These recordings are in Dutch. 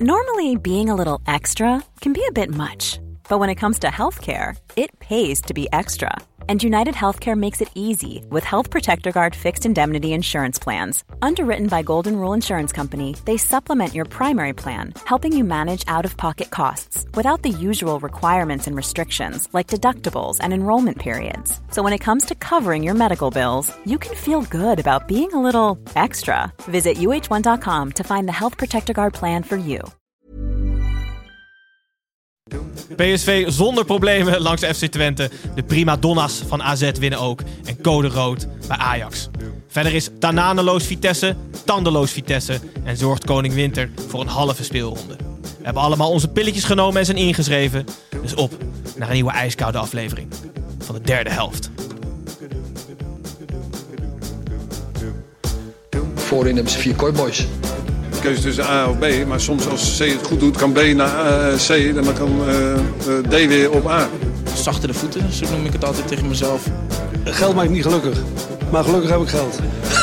Normally, being a little extra can be a bit much, but when it comes to healthcare, it pays to be extra. And United Healthcare makes it easy with Health Protector Guard fixed indemnity insurance plans. Underwritten by Golden Rule Insurance Company, they supplement your primary plan, helping you manage out-of-pocket costs without the usual requirements and restrictions like deductibles and enrollment periods. So when it comes to covering your medical bills, you can feel good about being a little extra. Visit uh1.com to find the Health Protector Guard plan for you. PSV zonder problemen langs de FC Twente. De primadonna's van AZ winnen ook. En code rood bij Ajax. Verder is tananeloos Vitesse, tandeloos Vitesse. En zorgt Koning Winter voor een halve speelronde. We hebben allemaal onze pilletjes genomen en zijn ingeschreven. Dus op naar een nieuwe ijskoude aflevering van de derde helft. Voorin hebben ze 4 kooiboys. Keuze tussen A of B, maar soms als C het goed doet, kan B naar C en dan kan D weer op A. Zachtere voeten, zo noem ik het altijd tegen mezelf. Geld maakt niet gelukkig, maar gelukkig heb ik geld.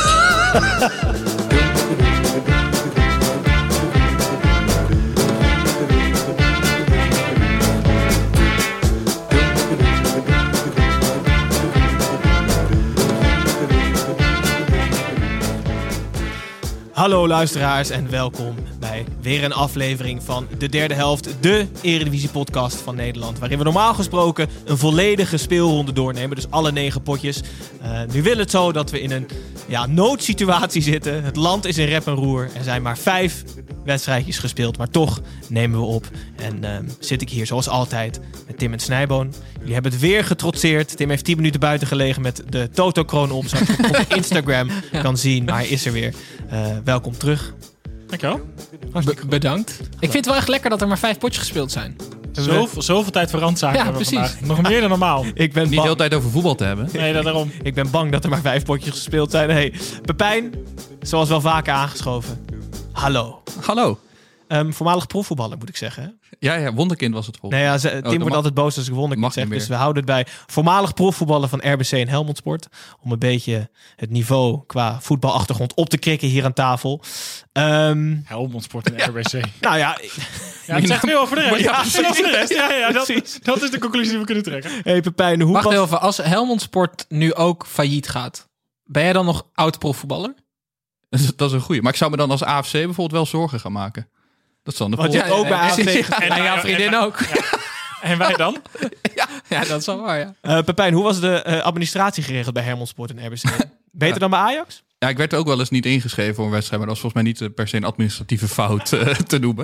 Hallo luisteraars en welkom bij weer een aflevering van de derde helft, de Eredivisie-podcast van Nederland. Waarin we normaal gesproken een volledige speelronde doornemen, dus alle 9 potjes. Nu wil het zo dat we in een noodsituatie zitten. Het land is in rep en roer. Er zijn maar 5 wedstrijdjes gespeeld, maar toch nemen we op. En zit ik hier zoals altijd met Tim en Snijboon. Jullie hebben het weer getrotseerd. Tim heeft 10 minuten buiten gelegen met de Toto-kroon op, zoals je op Instagram kan zien. Maar hij is er weer. Welkom terug. Dankjewel. Bedankt. Ik vind het wel echt lekker dat er maar 5 potjes gespeeld zijn. Zoveel tijd voor randzaken Ja, hebben we precies. vandaag. Nog meer dan normaal. Ik ben Niet de hele tijd over voetbal te hebben. Nee, daarom. Ik ben bang dat er maar 5 potjes gespeeld zijn. Hey, Pepijn, zoals wel vaker aangeschoven. Hallo. Hallo. Voormalig profvoetballer, moet ik zeggen. Hè? Ja, wonderkind was het volgens Nee, ja, Tim wordt altijd boos als ik wonderkind zeg. Dus we houden het bij voormalig profvoetballer van RBC en Helmond Sport. Om een beetje het niveau qua voetbalachtergrond op te krikken hier aan tafel. Helmond Sport en RBC. Nou ja, Het zegt veel over de rest. Ja, Veel over de rest. Ja, precies. dat is de conclusie die we kunnen trekken. Hey Pepijn, hoe Wacht was... even, als Helmond Sport nu ook failliet gaat, ben jij dan nog oud profvoetballer? Dat is een goeie. Maar ik zou me dan als AFC bijvoorbeeld wel zorgen gaan maken. Dat is dan de Want je hebt ook bij AFC... En jouw vriendin ook. Ja. En wij dan? Ja, dat is wel waar, ja. Pepijn, hoe was de administratie geregeld bij Helmond Sport en RBC? Beter dan bij Ajax? Ja, ik werd ook wel eens niet ingeschreven voor een wedstrijd, maar dat was volgens mij niet per se een administratieve fout te noemen.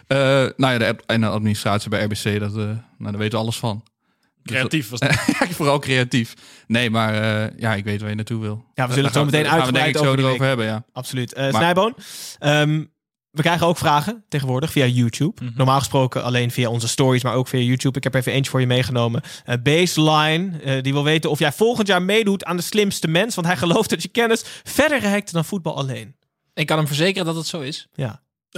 De administratie bij RBC, daar weten we alles van. Creatief was dat. Ja, vooral creatief. Nee, maar ik weet waar je naartoe wil. Ja, we zullen het zo meteen uitgebreid zo over erover hebben, ja. Absoluut. Snijboon, we krijgen ook vragen tegenwoordig via YouTube. Mm-hmm. Normaal gesproken alleen via onze stories, maar ook via YouTube. Ik heb even eentje voor je meegenomen. Baseline, die wil weten of jij volgend jaar meedoet aan de slimste mens. Want hij gelooft dat je kennis verder reikt dan voetbal alleen. Ik kan hem verzekeren dat het zo is. Ja.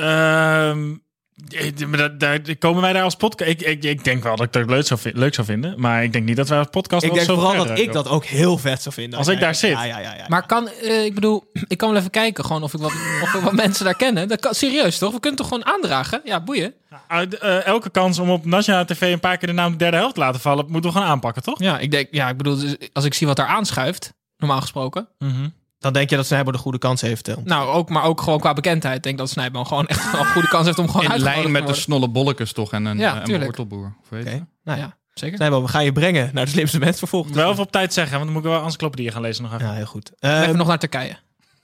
Komen wij daar als podcast? Ik denk wel dat ik dat leuk zou vinden. Maar ik denk niet dat wij als podcast... Ik denk vooral dat ik dat ook heel vet zou vinden. Als ik daar zit. Ja. Maar ik kan wel even kijken gewoon of we wat mensen daar kennen. Dat kan, serieus toch? We kunnen het toch gewoon aandragen? Ja, boeien. Elke kans om op nationale tv een paar keer de naam de derde helft te laten vallen, moeten we gewoon aanpakken, toch? Ja, ik bedoel, als ik zie wat daar aanschuift, normaal gesproken... Mm-hmm. Dan denk je dat Snijboon de goede kans heeft. Maar ook gewoon qua bekendheid. Ik denk dat Snijboon gewoon echt een goede kans heeft om gewoon in lijn met de snolle bollekes toch en een wortelboer. Okay. Nou ja, zeker. Snijboon, we gaan je brengen naar de slimste mens vervolgens. Wel even op tijd zeggen, want dan moet ik wel encyclopedieën gaan lezen nog even. Ja, heel goed. Even nog naar Turkije.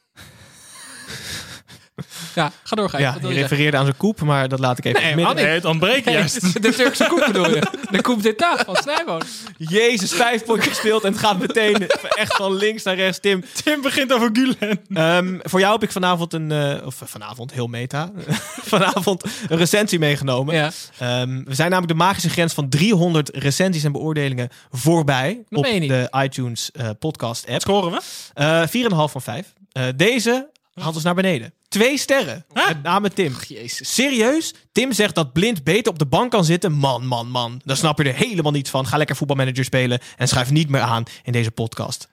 Ja, ga door. Ja, je refereerde aan zijn koep, maar dat laat ik even midden. Nee, het ontbreekt juist. De Turkse koep bedoel je? De koep d'État van Snijboon. Jezus, 5 potjes gespeeld en het gaat meteen echt van links naar rechts. Tim begint over Gülen. Voor jou heb ik vanavond heel meta. Vanavond een recensie meegenomen. Ja. We zijn namelijk de magische grens van 300 recensies en beoordelingen voorbij op de iTunes podcast app. Scoren we? 4,5 van 5. Deze haalt ons naar beneden. 2 sterren. Met name Tim. Jezus. Serieus? Tim zegt dat Blind beter op de bank kan zitten. Man. Daar snap je er helemaal niets van. Ga lekker voetbalmanager spelen en schuif niet meer aan in deze podcast.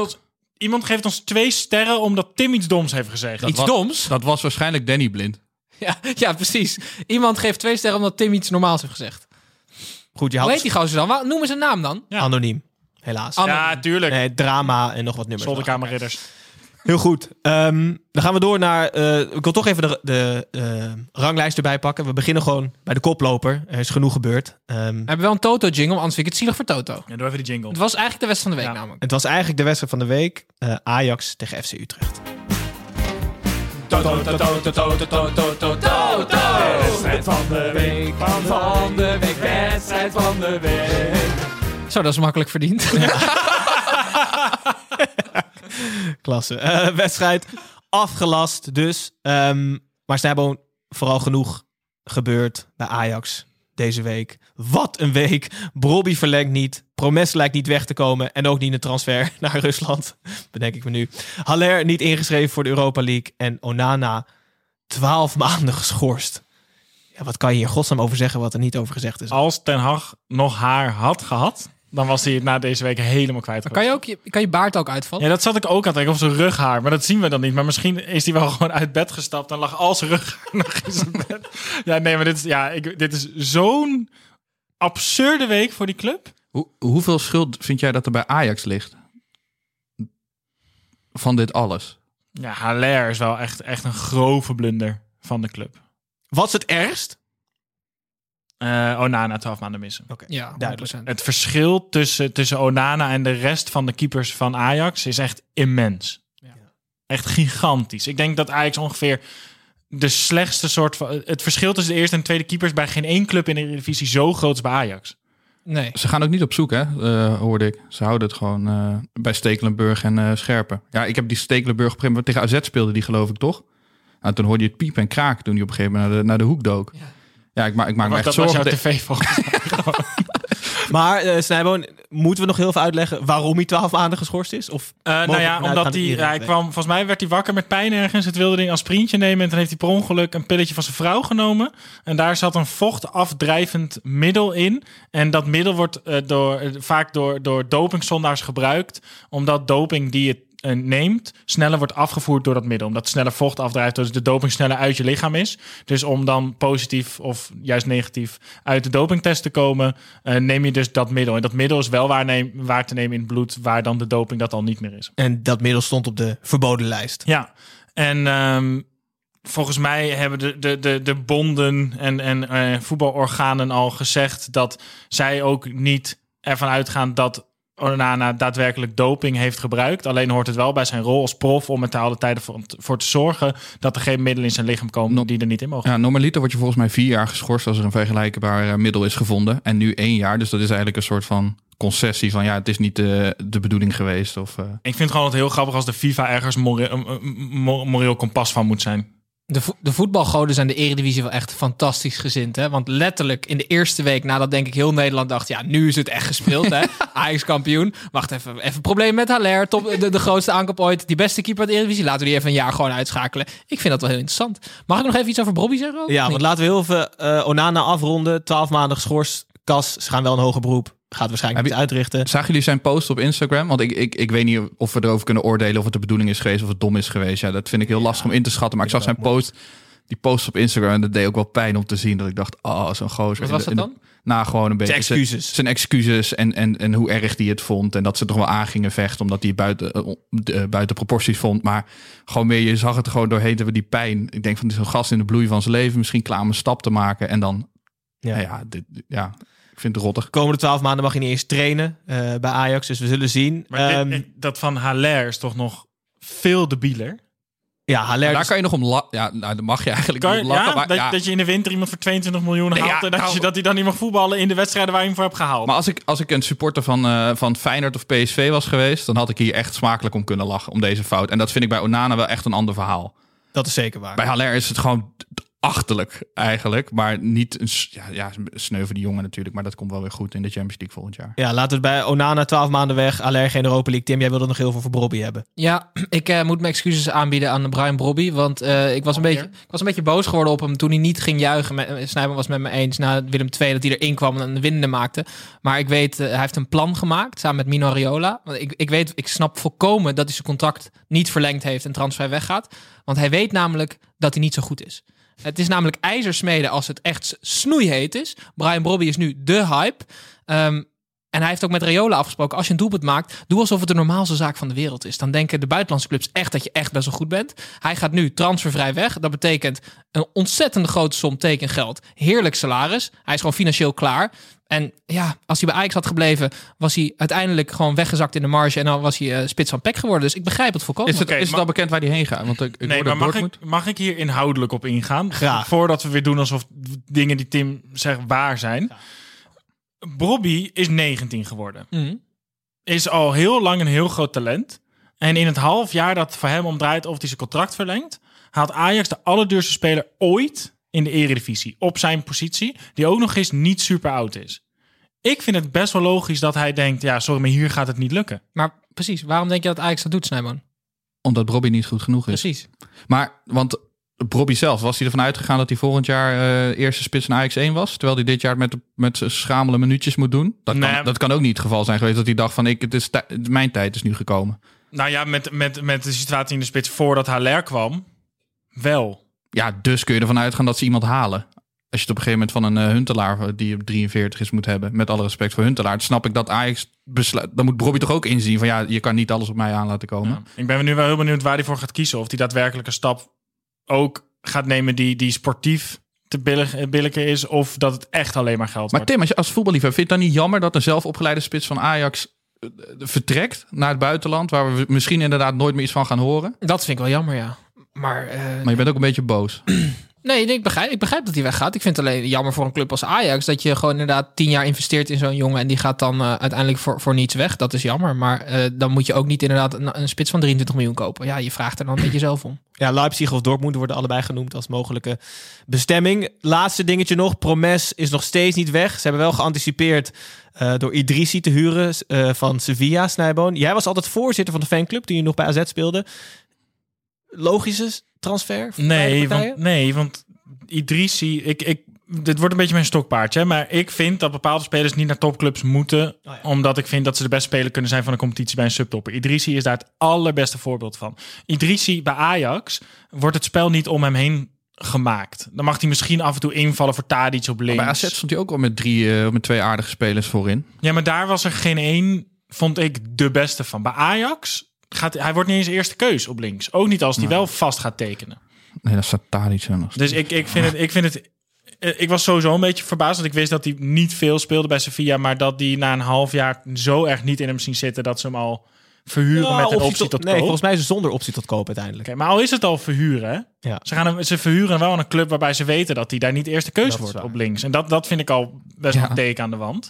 Iemand geeft ons 2 sterren omdat Tim iets doms heeft gezegd. Doms? Dat was waarschijnlijk Danny Blind. Ja, precies. Iemand geeft 2 sterren omdat Tim iets normaals heeft gezegd. Goed, je Hoe had heet die gozer dan? Noem eens een naam dan. Ja. anoniem. Helaas. Ja, tuurlijk. Nee, drama en nog wat nummers. Zolderkamerridders. Heel goed. Dan gaan we door naar... ik wil toch even de ranglijst erbij pakken. We beginnen gewoon bij de koploper. Er is genoeg gebeurd. We hebben wel een Toto-jingle, anders vind ik het zielig voor Toto. Ja, doe even die jingle. Het was eigenlijk de wedstrijd van de week namelijk. Het was eigenlijk de wedstrijd van de week. Ajax tegen FC Utrecht. Wedstrijd van de week, wedstrijd van de week. Zo, dat is makkelijk verdiend. Klasse. Wedstrijd afgelast dus. Maar ze hebben vooral genoeg gebeurd bij Ajax deze week. Wat een week. Brobbey verlengt niet. Promes lijkt niet weg te komen. En ook niet een transfer naar Rusland. Bedenk ik me nu. Haller niet ingeschreven voor de Europa League. En Onana 12 maanden geschorst. Ja, wat kan je hier godsnaam over zeggen wat er niet over gezegd is? Als Ten Hag nog haar had gehad, dan was hij het na deze week helemaal kwijt. Kan je baard ook uitvallen? Ja, dat zat ik ook aan te denken, of zijn rughaar. Maar dat zien we dan niet. Maar misschien is hij wel gewoon uit bed gestapt en lag al zijn rughaar nog in zijn bed. Ja, nee, maar dit is zo'n absurde week voor die club. Hoeveel schuld vind jij dat er bij Ajax ligt? Van dit alles? Ja, Haller is wel echt een grove blunder van de club. Wat is het ergst? Onana 12 maanden missen. Oké, Ja, duidelijk. 100%. Het verschil tussen Onana en de rest van de keepers van Ajax is echt immens. Ja. Echt gigantisch. Ik denk dat Ajax ongeveer de slechtste soort van... Het verschil tussen de eerste en tweede keepers bij geen één club in de Eredivisie zo groot is bij Ajax. Nee. Ze gaan ook niet op zoek, hè? Hoorde ik. Ze houden het gewoon bij Stekelenburg en Scherpen. Ja, ik heb die Stekelenburg op een gegeven moment tegen AZ speelde die, geloof ik, toch? Nou, toen hoorde je het piepen en kraken toen hij op een gegeven moment naar de hoek dook. Ja, ik maak me echt Dat zorgen. was jouw tv volgens mij. Maar Snijboon, moeten we nog heel veel uitleggen waarom hij 12 maanden geschorst is? Of Nou ja, omdat hij kwam, volgens mij werd hij wakker met pijn ergens. Het wilde hij als sprintje nemen en toen heeft hij per ongeluk een pilletje van zijn vrouw genomen. En daar zat een vochtafdrijvend middel in. En dat middel wordt vaak door dopingzondaars gebruikt, omdat doping die je neemt sneller wordt afgevoerd door dat middel. Omdat het sneller vocht afdrijft, dus de doping sneller uit je lichaam is. Dus om dan positief of juist negatief uit de dopingtest te komen, neem je dus dat middel. En dat middel is wel waar te nemen in het bloed, waar dan de doping dat al niet meer is. En dat middel stond op de verboden lijst. Ja, en volgens mij hebben de bonden en voetbalorganen al gezegd dat zij ook niet ervan uitgaan dat Onana daadwerkelijk doping heeft gebruikt. Alleen hoort het wel bij zijn rol als prof om er te alle tijden voor te zorgen dat er geen middelen in zijn lichaam komen die er niet in mogen. Ja, normaliter wordt je volgens mij 4 jaar geschorst als er een vergelijkbaar middel is gevonden. En nu 1 jaar. Dus dat is eigenlijk een soort van concessie van ja, het is niet de bedoeling geweest. Of, Ik vind gewoon het heel grappig als de FIFA ergens moreel kompas van moet zijn. De voetbalgoden zijn de Eredivisie wel echt fantastisch gezind. Hè? Want letterlijk in de eerste week nadat denk ik heel Nederland dacht, ja, nu is het echt gespeeld. Hè? Ajax kampioen. Wacht even probleem met Haller. De grootste aankoop ooit. Die beste keeper uit de Eredivisie. Laten we die even een jaar gewoon uitschakelen. Ik vind dat wel heel interessant. Mag ik nog even iets over Brobbey zeggen? Ook? Ja, Nee. want laten we heel even Onana afronden. 12 maanden geschorst. Kas, ze gaan wel een hoger beroep. Gaat waarschijnlijk niet uitrichten. Zagen jullie zijn post op Instagram? Want ik weet niet of we erover kunnen oordelen of het de bedoeling is geweest of het dom is geweest. Ja, dat vind ik heel lastig om in te schatten. Maar ik zag zijn post op Instagram en dat deed ook wel pijn om te zien. Dat ik dacht, zo'n gozer. Wat was dat dan? Nou, gewoon een beetje zijn excuses en hoe erg hij het vond. En dat ze toch wel aan gingen vechten omdat hij buiten proporties vond. Maar gewoon meer, je zag het er gewoon doorheen die pijn. Ik denk van, dit is een gast in de bloei van zijn leven. Misschien klaar om een stap te maken. En dan, ik vind het rottig. De komende 12 maanden mag hij niet eens trainen bij Ajax. Dus we zullen zien. Maar dat van Haller is toch nog veel debieler? Ja, Haller. Daar kan je nog om lachen. Ja, nou, dan mag je eigenlijk niet om lachen. Dat je in de winter iemand voor 22 miljoen haalt en dat hij dan niet mag voetballen in de wedstrijden waar je hem voor hebt gehaald. Maar als ik een supporter van Feyenoord of PSV was geweest, dan had ik hier echt smakelijk om kunnen lachen om deze fout. En dat vind ik bij Onana wel echt een ander verhaal. Dat is zeker waar. Bij Haller is het gewoon achterlijk eigenlijk, maar niet een sneu voor die jongen natuurlijk, maar dat komt wel weer goed in de Champions League volgend jaar. Ja, laten we het bij Onana 12 maanden weg, Haller geen Europa League. Tim, jij wilde nog heel veel voor Brobbey hebben. Ja, ik moet mijn excuses aanbieden aan Brian Brobbey, want ik was een beetje boos geworden op hem toen hij niet ging juichen. Snijboon was met me eens na Willem II dat hij erin kwam en de winnende maakte. Maar ik weet, hij heeft een plan gemaakt samen met Mino Raiola. Want ik snap volkomen dat hij zijn contract niet verlengd heeft en transfer weggaat. Want hij weet namelijk dat hij niet zo goed is. Het is namelijk ijzersmeden als het echt snoeiheet is. Brian Brobby is nu de hype. En hij heeft ook met Raiola afgesproken, als je een doelpunt maakt, doe alsof het de normaalste zaak van de wereld is. Dan denken de buitenlandse clubs echt dat je echt best wel goed bent. Hij gaat nu transfervrij weg. Dat betekent een ontzettende grote som tekengeld. Heerlijk salaris. Hij is gewoon financieel klaar. En ja, als hij bij Ajax had gebleven, was hij uiteindelijk gewoon weggezakt in de marge. En dan was hij spits van PEC geworden. Dus ik begrijp het volkomen. Is het al bekend waar hij heen gaat? Want mag ik hier inhoudelijk op ingaan? Graag. Voordat we weer doen alsof dingen die Tim zegt waar zijn. Ja. Brobby is 19 geworden. Is al heel lang een heel groot talent. En in het half jaar dat voor hem omdraait of hij zijn contract verlengt, haalt Ajax de allerduurste speler ooit in de Eredivisie op zijn positie, die ook nog eens niet super oud is. Ik vind het best wel logisch dat hij denkt, ja, sorry, maar hier gaat het niet lukken. Maar precies, waarom denk je dat Ajax dat doet, Snijboon? Omdat Brobby niet goed genoeg is. Precies. Maar, want Brobby zelf, was hij ervan uitgegaan dat hij volgend jaar eerste spits van Ajax 1 was? Terwijl hij dit jaar met schamele minuutjes moet doen? Dat kan ook niet het geval zijn geweest dat hij dacht van, mijn tijd is nu gekomen. Nou ja, met de situatie in de spits voordat Haller kwam, wel. Ja, dus kun je ervan uitgaan dat ze iemand halen. Als je het op een gegeven moment van een Huntelaar die op 43 is moet hebben, met alle respect voor Huntelaar, dan snap ik dat Ajax besluit. Dan moet Brobby toch ook inzien van, ja, je kan niet alles op mij aan laten komen. Ja. Ik ben nu wel heel benieuwd waar hij voor gaat kiezen. Of hij daadwerkelijk een stap ook gaat nemen die sportief te billijker is, of dat het echt alleen maar geld wordt. Maar Tim, als je als voetballiefhebber vindt het dan niet jammer dat een zelfopgeleide spits van Ajax vertrekt naar het buitenland, waar we misschien inderdaad nooit meer iets van gaan horen? Dat vind ik wel jammer, ja. Maar je bent ook een beetje boos. Nee, ik begrijp dat hij weggaat. Ik vind het alleen jammer voor een club als Ajax dat je gewoon inderdaad 10 jaar investeert in zo'n jongen en die gaat dan uiteindelijk voor niets weg. Dat is jammer. Maar dan moet je ook niet inderdaad een spits van 23 miljoen kopen. Ja, je vraagt er dan een beetje zelf om. Ja, Leipzig of Dortmund worden allebei genoemd als mogelijke bestemming. Laatste dingetje nog. Promes is nog steeds niet weg. Ze hebben wel geanticipeerd door Idrissi te huren van Sevilla, Snijboon. Jij was altijd voorzitter van de fanclub toen je nog bij AZ speelde. Logische transfer? Want Idrissi, dit wordt een beetje mijn stokpaardje, maar ik vind dat bepaalde spelers niet naar topclubs moeten, omdat ik vind dat ze de beste speler kunnen zijn van een competitie bij een subtopper. Idrissi is daar het allerbeste voorbeeld van. Idrissi bij Ajax wordt het spel niet om hem heen gemaakt. Dan mag hij misschien af en toe invallen voor Tadic op links. Maar bij AZ stond hij ook al met 2 aardige spelers voorin. Ja, maar daar was er geen één, vond ik, de beste van. Bij Ajax hij wordt niet eens eerste keus op links. Ook niet als hij wel vast gaat tekenen. Nee, dat staat Tadic. Dus ik vind het. Ik was sowieso een beetje verbaasd, want ik wist dat hij niet veel speelde bij Sevilla, maar dat die na een half jaar zo erg niet in hem zien zitten dat ze hem al verhuren met een optie tot koop. Nee, volgens mij is het zonder optie tot koop uiteindelijk. Okay, maar al is het al verhuren, hè? Ja. Ze verhuren wel een club waarbij ze weten dat hij daar niet eerste keuze wordt op links. En dat vind ik al best wel een teken aan de wand.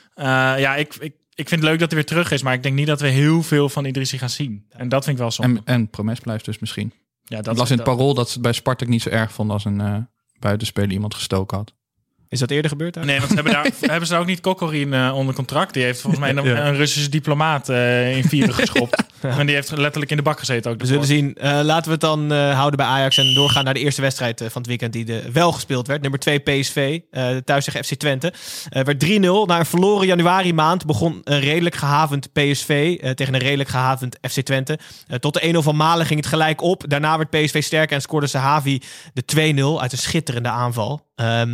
Ik vind het leuk dat hij weer terug is, maar ik denk niet dat we heel veel van Idrissi gaan zien. En dat vind ik wel zonde. En Promes blijft dus misschien. Ja, dat las in het Parool dat ze het bij Spartak niet zo erg vonden als een buitenspeler iemand gestoken had. Is dat eerder gebeurd? Nee, want hebben ze daar ook niet Kokorin onder contract? Die heeft volgens mij een Russische diplomaat in vieren geschopt. En die heeft letterlijk in de bak gezeten ook. We zullen zien. Laten we het dan houden bij Ajax en doorgaan naar de eerste wedstrijd van het weekend die wel gespeeld werd. Nummer 2 PSV, thuis tegen FC Twente. Werd 3-0. Na een verloren januari maand begon een redelijk gehavend PSV tegen een redelijk gehavend FC Twente. Tot de 1-0 van Malen ging het gelijk op. Daarna werd PSV sterker en scoorde Sahavi de 2-0 uit een schitterende aanval.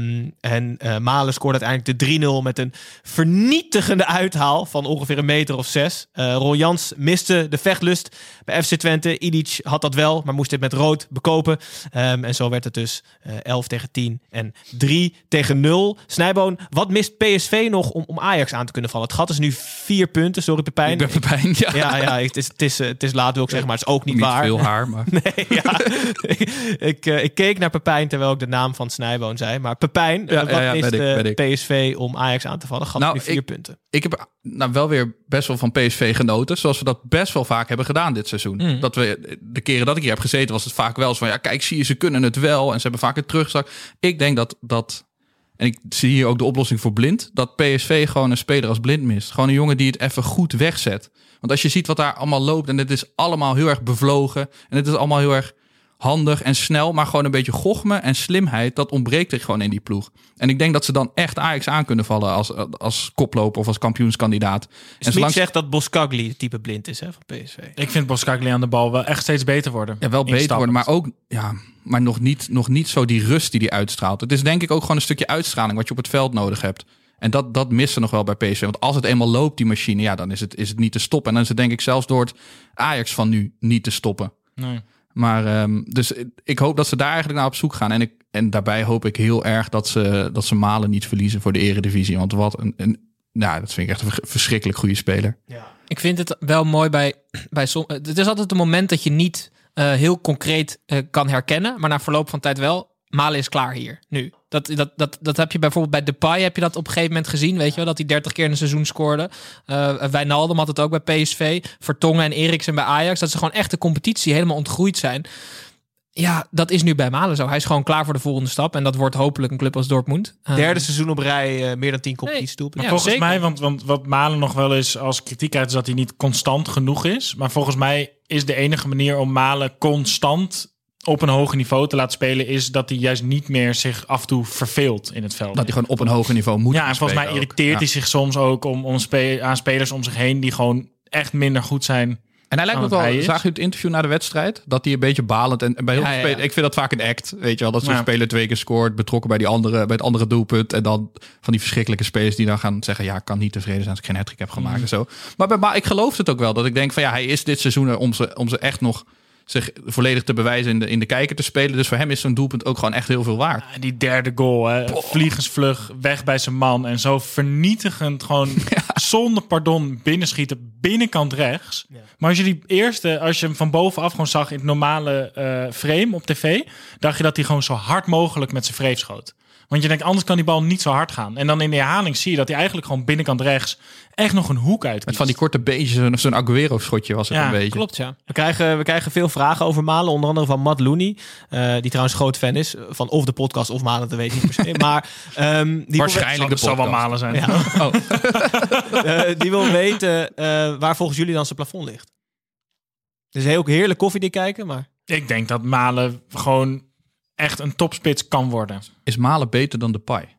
Malen scoorde uiteindelijk de 3-0 met een vernietigende uithaal van ongeveer 1 meter of 6. Ron Jans miste de vechtlust bij FC Twente. Ilic had dat wel, maar moest dit met rood bekopen. En zo werd het dus 11-10 en 3-0. Snijboon, wat mist PSV nog om Ajax aan te kunnen vallen? Het gat is nu 4 punten. Sorry Pepijn. Ik ben Pepijn, ja. Ja, het is laat wil ik zeggen, maar het is ook niet waar. Niet veel haar, maar... Nee, ja. ik keek naar Pepijn terwijl ik de naam van Snijboon zei. Maar Pepijn, wat is PSV om Ajax aan te vallen? Gat nu 4 punten. Ik heb wel weer best wel van PSV genoten. Zoals we dat best wel vaak hebben gedaan dit seizoen. Dat we de keren dat ik hier heb gezeten, was het vaak wel eens van, ja, kijk, zie je, ze kunnen het wel. En ze hebben vaak het terugzak. Ik denk dat en ik zie hier ook de oplossing voor Blind, dat PSV gewoon een speler als Blind mist. Gewoon een jongen die het even goed wegzet. Want als je ziet wat daar allemaal loopt en het is allemaal heel erg bevlogen en het is allemaal heel erg handig en snel, maar gewoon een beetje gochme en slimheid, dat ontbreekt er gewoon in die ploeg. En ik denk dat ze dan echt Ajax aan kunnen vallen als koploper of als kampioenskandidaat. Smit zegt dat Boskagli type blind is, hè, van PSV. Ik vind Boskagli aan de bal wel echt steeds beter worden. Ja, wel beter worden, maar ook maar nog niet zo die rust die uitstraalt. Het is denk ik ook gewoon een stukje uitstraling wat je op het veld nodig hebt. En dat mist ze nog wel bij PSV. Want als het eenmaal loopt, die machine, dan is het niet te stoppen. En dan is het denk ik zelfs door het Ajax van nu niet te stoppen. Nee. Maar dus ik hoop dat ze daar eigenlijk naar op zoek gaan. En daarbij hoop ik heel erg dat ze Malen niet verliezen voor de Eredivisie. Want wat dat vind ik echt een verschrikkelijk goede speler. Ja. Ik vind het wel mooi bij het is altijd een moment dat je niet heel concreet kan herkennen. Maar na verloop van tijd wel. Malen is klaar hier, nu. Dat heb je bijvoorbeeld bij Depay, heb je dat op een gegeven moment gezien, weet je wel, dat hij 30 keer in een seizoen scoorde. Wijnaldum had het ook bij PSV, Vertongen en Eriksen bij Ajax, dat ze gewoon echt de competitie helemaal ontgroeid zijn. Ja, dat is nu bij Malen zo. Hij is gewoon klaar voor de volgende stap en dat wordt hopelijk een club als Dortmund. Derde seizoen op rij, meer dan 10 competitiedoelpunten. Maar volgens mij, want wat Malen nog wel eens als kritiek uit is dat hij niet constant genoeg is. Maar volgens mij is de enige manier om Malen constant op een hoger niveau te laten spelen, is dat hij juist niet meer zich af en toe verveelt in het veld. Dat hij gewoon op een hoger niveau moet en volgens mij irriteert hij zich soms ook aan spelers om zich heen die gewoon echt minder goed zijn. En hij lijkt me wel, zag je het interview na de wedstrijd? Dat hij een beetje balend en bij heel veel spelers, ik vind dat vaak een act, weet je wel, dat zo'n speler 2 keer scoort, betrokken bij het andere doelpunt en dan van die verschrikkelijke spelers die dan gaan zeggen, ik kan niet tevreden zijn als ik geen hat-trick heb gemaakt en zo. Maar ik geloof het ook wel, dat ik denk van hij is dit seizoen er om ze echt nog zich volledig te bewijzen in de kijker te spelen. Dus voor hem is zo'n doelpunt ook gewoon echt heel veel waard. Ja, die derde goal, vliegensvlug weg bij zijn man en zo vernietigend gewoon zonder pardon binnenschieten, binnenkant rechts. Ja. Maar als je hem van bovenaf gewoon zag in het normale frame op tv, dacht je dat hij gewoon zo hard mogelijk met zijn vreef schoot. Want je denkt, anders kan die bal niet zo hard gaan. En dan in de herhaling zie je dat hij eigenlijk gewoon binnenkant rechts echt nog een hoek uit. Met van die korte beentjes, zo'n Aguero-schotje was het een beetje. Klopt, ja. We krijgen veel vragen over Malen, onder andere van Matt Looney, die trouwens groot fan is van of de podcast of Malen, dat weet ik niet per se. Maar die waarschijnlijk zal wel Malen zijn. Ja. Die wil weten waar volgens jullie dan zijn plafond ligt. Het is heel heerlijk koffiedik kijken, maar ik denk dat Malen gewoon echt een topspits kan worden. Is Malen beter dan Depay?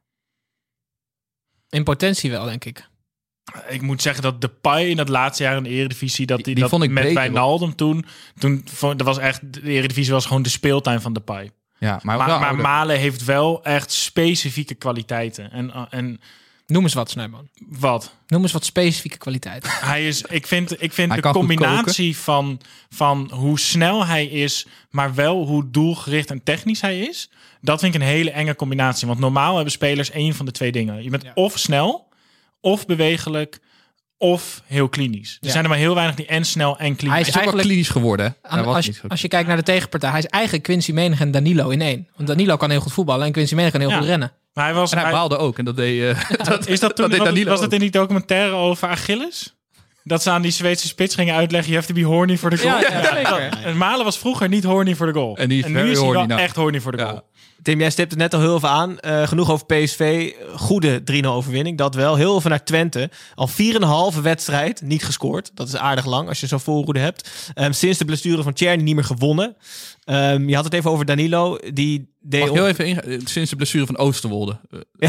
In potentie wel, denk ik. Ik moet zeggen dat Depay in dat laatste jaar in de Eredivisie, die vond ik met Wijnaldum toen dat was echt, de Eredivisie was gewoon de speeltuin van Depay. Ja, maar Malen heeft wel echt specifieke kwaliteiten. En noem eens wat, Snijboon. Wat? Noem eens wat specifieke kwaliteiten. Ik vind de combinatie van hoe snel hij is, maar wel hoe doelgericht en technisch hij is, dat vind ik een hele enge combinatie. Want normaal hebben spelers één van de twee dingen. Je bent of snel, of bewegelijk, of heel klinisch. Er zijn er maar heel weinig die en snel en klinisch. Hij is eigenlijk klinisch geworden. Als je kijkt naar de tegenpartij, hij is eigenlijk Quincy Menig en Danilo in één. Want Danilo kan heel goed voetballen en Quincy Menig kan heel goed rennen. Maar hij baalde ook en dat deed was dat in die documentaire over Achilles? Dat ze aan die Zweedse spits gingen uitleggen, you have to be horny for the goal. En Malen was vroeger niet horny voor de goal. En nu is hij wel echt horny voor de goal. Tim, jij stipt het net al heel even aan. Genoeg over PSV. Goede 3-0 overwinning, dat wel. Heel even naar Twente. Al 4,5 wedstrijd niet gescoord. Dat is aardig lang als je zo'n voorhoede hebt. Sinds de blessure van Tjerni niet meer gewonnen. Je had het even over Danilo. Die deed heel even sinds de blessure van Oosterwolde.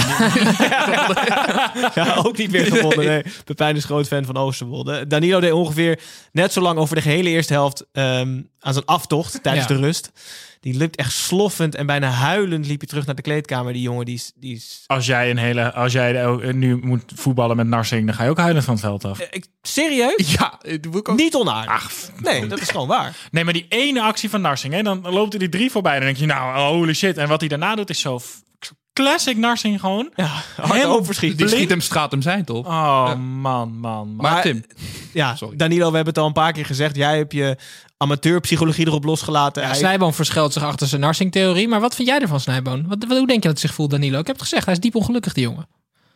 Ook niet meer gewonnen. Nee. Pepijn is groot fan van Oosterwolde. Danilo deed ongeveer net zo lang over de gehele eerste helft aan zijn aftocht tijdens de rust. Die lukt echt sloffend en bijna huilend liep je terug naar de kleedkamer. Die jongen, die is... Als jij nu moet voetballen met Narsing, dan ga je ook huilend van het veld af. Serieus? Ja. Niet onaardig. Nee, dat is gewoon waar. Nee, maar die ene actie van Narsing, hè, dan loopt er die 3 voorbij. Dan denk je, nou, holy shit. En wat hij daarna doet, is zo classic Narsing gewoon. Ja, hard overschieten. Die schiet hem straat hem zijn, toch? Oh, man. Maar Tim. Ja, sorry. Danilo, we hebben het al een paar keer gezegd. Jij hebt je amateurpsychologie erop losgelaten. Ja, Snijboon verschuilt zich achter zijn Narsing-theorie. Maar wat vind jij ervan, Snijboon? Hoe denk je dat zich voelt, Danilo? Ik heb het gezegd, hij is diep ongelukkig, die jongen.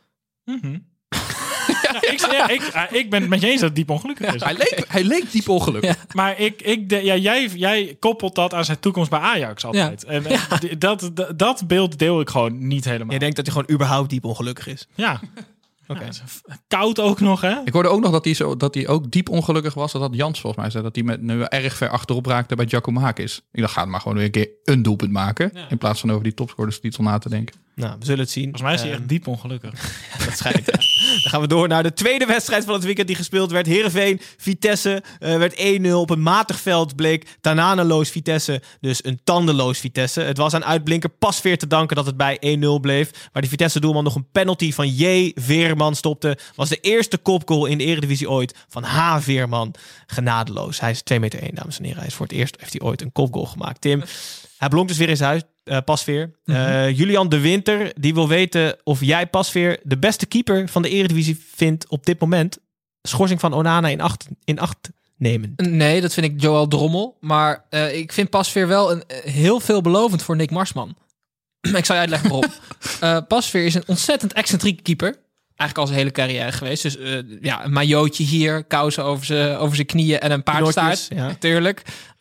Ik ben het met je eens dat het diep ongelukkig is. Hij leek diep ongelukkig. Ja. Maar jij koppelt dat aan zijn toekomst bij Ajax altijd. Ja. En dat beeld deel ik gewoon niet helemaal. Jij denkt dat hij gewoon überhaupt diep ongelukkig is? Ja. Oké. Koud ook nog, hè? Ik hoorde ook nog dat hij ook diep ongelukkig was. Dat had Jans volgens mij zei. Dat hij nu erg ver achterop raakte bij Giacomakis. Ik dacht, ga maar gewoon weer een keer een doelpunt maken. Ja. In plaats van over die topscorerstitel na te denken. Nou, we zullen het zien. Volgens mij is hij echt diep ongelukkig. Dat schijnt. Dan gaan we door naar de tweede wedstrijd van het weekend die gespeeld werd. Heerenveen, Vitesse werd 1-0. Op een matig veld bleek tananeloos Vitesse, dus een tandenloos Vitesse. Het was aan uitblinker Pasveer te danken dat het bij 1-0 bleef. Waar de Vitesse-doelman nog een penalty van J. Veerman stopte. Was de eerste kopgoal in de Eredivisie ooit van H. Veerman. Genadeloos. Hij is 2,1 meter, dames en heren. Hij is voor het eerst heeft hij ooit een kopgoal gemaakt. Tim, hij blonk dus weer in zijn huis. Pasveer. Julian de Winter, die wil weten of jij Pasveer de beste keeper van de Eredivisie vindt op dit moment. Schorsing van Onana in acht nemen. Nee, dat vind ik Joël Drommel. Maar ik vind Pasveer wel heel veelbelovend voor Nick Marsman. Ik zal je uitleggen waarom. Pasveer is een ontzettend excentrieke keeper. Eigenlijk al zijn hele carrière geweest. Dus een maillotje hier, kousen over zijn knieën en een paardenstaart. Natuurlijk.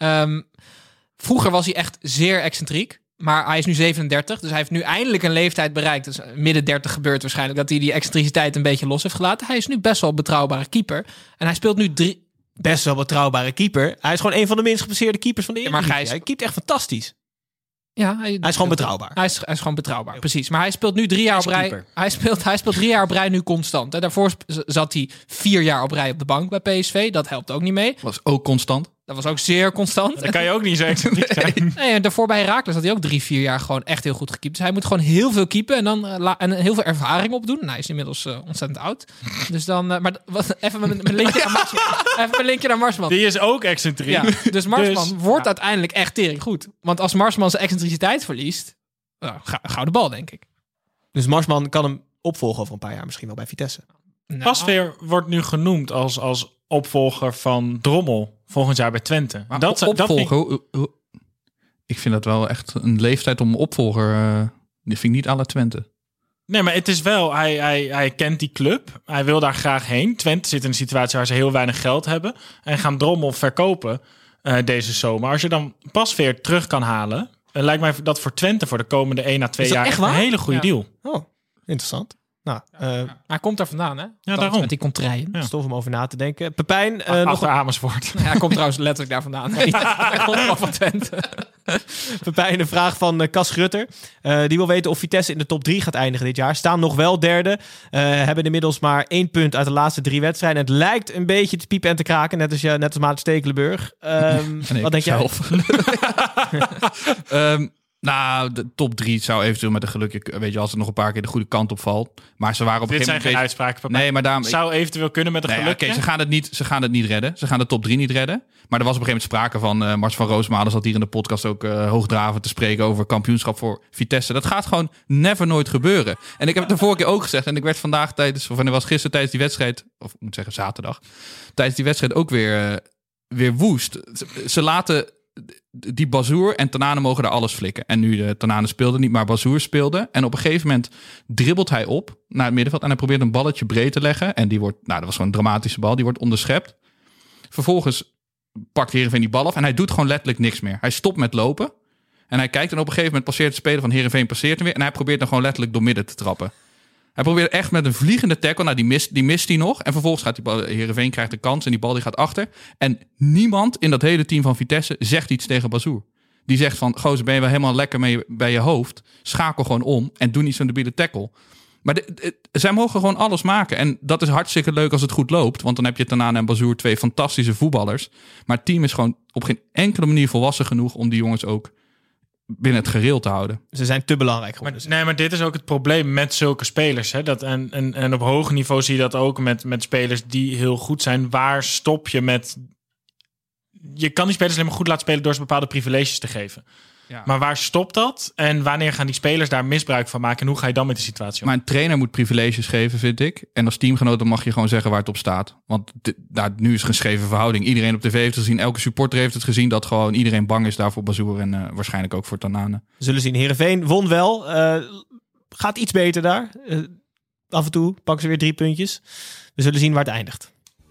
Vroeger was hij echt zeer excentriek. Maar hij is nu 37, dus hij heeft nu eindelijk een leeftijd bereikt. Dus midden 30 gebeurt waarschijnlijk dat hij die excentriciteit een beetje los heeft gelaten. Hij is nu best wel een betrouwbare keeper. En hij speelt nu best wel betrouwbare keeper. Hij is gewoon een van de minst gepasseerde keepers van de Eredivisie. Maar hij keept echt fantastisch. Ja, hij is gewoon betrouwbaar. Hij is gewoon betrouwbaar, precies. Maar hij speelt nu 3 jaar op rij. Hij speelt 3 jaar op rij nu constant. Daarvoor zat hij 4 jaar op rij op de bank bij PSV. Dat helpt ook niet mee. Was ook constant. Dat was ook zeer constant. Dan kan je ook niet zo excentriek zijn. Nee, daarvoor bij Heracles had hij ook 3-4 jaar gewoon echt heel goed gekiept. Dus hij moet gewoon heel veel keepen en dan heel veel ervaring opdoen. Nou, hij is inmiddels ontzettend oud. Dus dan... even mijn linkje naar Marsman. Die is ook excentriek. Ja, dus Marsman wordt uiteindelijk echt tering goed. Want als Marsman zijn excentriciteit verliest, gouden bal, denk ik. Dus Marsman kan hem opvolgen over een paar jaar misschien wel bij Vitesse. Nou. Pasveer wordt nu genoemd als opvolger van Drommel volgend jaar bij Twente. Maar opvolger? Ik vind dat wel echt een leeftijd om opvolger. Die vind ik niet à la Twente. Nee, maar het is wel... Hij kent die club. Hij wil daar graag heen. Twente zit in een situatie waar ze heel weinig geld hebben. En gaan Drommel verkopen deze zomer. Als je dan Pasveer terug kan halen... lijkt mij dat voor Twente voor de komende 1 à 2 jaar echt een hele goede deal. Oh, interessant. Nou, hij komt daar vandaan, hè? Ja, daarom. Met die contraien. Ja. Stof om over na te denken. Pepijn. Nog Amersfoort. Ja, hij komt trouwens letterlijk daar vandaan. Hij komt wel van Twente. Pepijn, een vraag van Cas Grutter. Die wil weten of Vitesse in de top 3 gaat eindigen dit jaar. Staan nog wel derde. Hebben inmiddels maar 1 punt uit de laatste 3 wedstrijden. Het lijkt een beetje te piepen en te kraken. Net als Maarten Stekelenburg. Wat denk jij? Nou, de top 3 zou eventueel met een gelukje... Weet je, als het nog een paar keer de goede kant op valt. Maar ze waren op een gegeven moment... Dit zijn geen uitspraken. Nee, maar daarom... Zou eventueel kunnen met een gelukje. Ze gaan het niet redden. Ze gaan de top 3 niet redden. Maar er was op een gegeven moment sprake van... Mars van Roosmalen zat hier in de podcast ook hoogdravend te spreken... over kampioenschap voor Vitesse. Dat gaat gewoon nooit gebeuren. En ik heb het de vorige keer ook gezegd. En ik werd vandaag gisteren tijdens die wedstrijd... Of ik moet zeggen zaterdag. Tijdens die wedstrijd ook weer woest. Ze laten... Die Bazoer en Tanane mogen daar alles flikken. En nu Tanane speelde niet, maar Bazoer speelde. En op een gegeven moment dribbelt hij op naar het middenveld... en hij probeert een balletje breed te leggen. En die wordt, dat was gewoon een dramatische bal, die wordt onderschept. Vervolgens pakt Heerenveen die bal af... en hij doet gewoon letterlijk niks meer. Hij stopt met lopen en hij kijkt... en op een gegeven moment passeert de speler van Heerenveen passeert hem weer... en hij probeert dan gewoon letterlijk door midden te trappen. Hij probeert echt met een vliegende tackle. Nou, die mist hij nog. En vervolgens gaat die bal... Heerenveen krijgt de kans en die bal die gaat achter. En niemand in dat hele team van Vitesse zegt iets tegen Bazoer. Die zegt van... Gozer, ben je wel helemaal lekker mee bij je hoofd? Schakel gewoon om en doe niet zo'n debiele tackle. Maar zij mogen gewoon alles maken. En dat is hartstikke leuk als het goed loopt. Want dan heb je Tanane en Bazoer 2 fantastische voetballers. Maar het team is gewoon op geen enkele manier volwassen genoeg... om die jongens ook... binnen het gereel te houden. Ze zijn te belangrijk geworden. Maar dit is ook het probleem met zulke spelers. Hè? En op hoog niveau zie je dat ook met spelers die heel goed zijn. Waar stop je met... Je kan die spelers alleen maar goed laten spelen... door ze bepaalde privileges te geven. Ja. Maar waar stopt dat? En wanneer gaan die spelers daar misbruik van maken? En hoe ga je dan met de situatie om? Maar een trainer moet privileges geven, vind ik. En als teamgenoot mag je gewoon zeggen waar het op staat. Want nu is er een scheve verhouding. Iedereen op tv heeft het gezien. Elke supporter heeft het gezien... dat gewoon iedereen bang is daar voor Bazoer... en waarschijnlijk ook voor Tanane. We zullen zien. Heerenveen won wel. Gaat iets beter daar. Af en toe pakken ze weer 3 puntjes. We zullen zien waar het eindigt.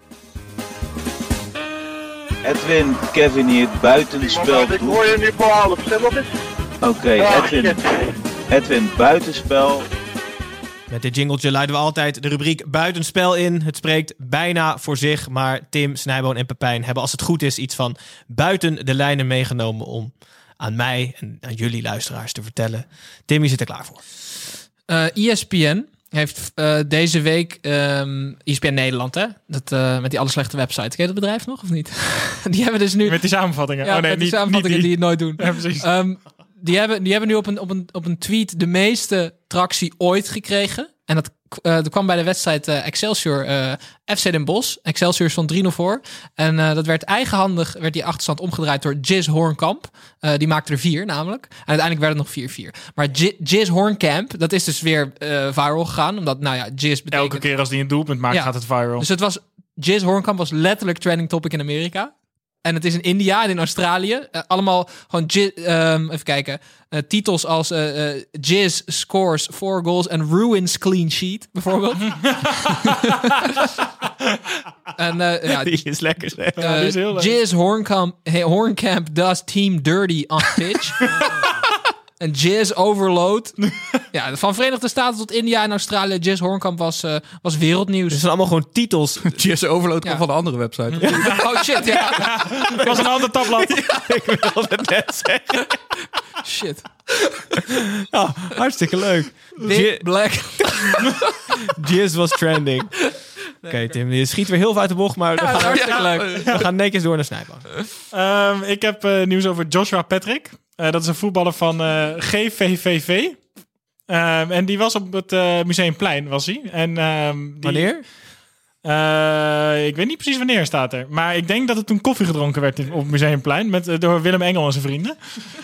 Edwin, Kevin hier, buitenspel. Ik hoor je nu voor half. Zeg op eens. Oké, Edwin, buitenspel. Met dit jingletje luiden we altijd de rubriek buitenspel in. Het spreekt bijna voor zich, maar Tim, Snijboon en Pepijn hebben als het goed is iets van buiten de lijnen meegenomen om aan mij en aan jullie luisteraars te vertellen. Tim, je zit er klaar voor. ESPN heeft deze week ESPN Nederland, hè? Dat met die alle slechte website. Ken je dat bedrijf nog of niet? Die hebben dus nu met die samenvattingen. Ja, met die samenvattingen die het nooit doen. Ja, precies. Die hebben nu op een tweet de meeste tractie ooit gekregen. En dat kwam bij de wedstrijd Excelsior FC Den Bosch. Excelsior stond 3-0 voor. En dat werd eigenhandig, werd die achterstand omgedraaid door Jizz Hoornkamp. Die maakte er 4 namelijk. En uiteindelijk werd het nog 4-4. Maar Jizz Hoornkamp, dat is dus weer viral gegaan. Omdat, Jizz betekent... Elke keer als die een doelpunt maakt, gaat het viral. Dus Jizz Hoornkamp was letterlijk trending topic in Amerika. En het is in India en in Australië. Allemaal gewoon even kijken. Titels als Jizz scores 4 goals and ruins clean sheet, bijvoorbeeld. En, die is lekker, zeg. Die is heel leuk. Jizz Hoornkamp does team dirty on pitch. En Jizz overload. Ja, van Verenigde Staten tot India en Australië. Jizz Hoornkamp was wereldnieuws. Het zijn allemaal gewoon titels. Jizz overload kwam van een andere website. Ja. Oh shit, ja. Het was een ander tabblad. Ik wilde het net zeggen. Shit. Oh, hartstikke leuk. Big Black. Jizz was trending. Oké, Tim, je schiet weer heel veel uit de bocht, maar hartstikke leuk. We gaan netjes door naar Snijboon. Ik heb nieuws over Joshua Patrick. Dat is een voetballer van GVVV. En die was op het Museumplein, was hij. En, wanneer? Ik weet niet precies wanneer staat er. Maar ik denk dat het toen koffie gedronken werd op het Museumplein. Door Willem Engel en zijn vrienden.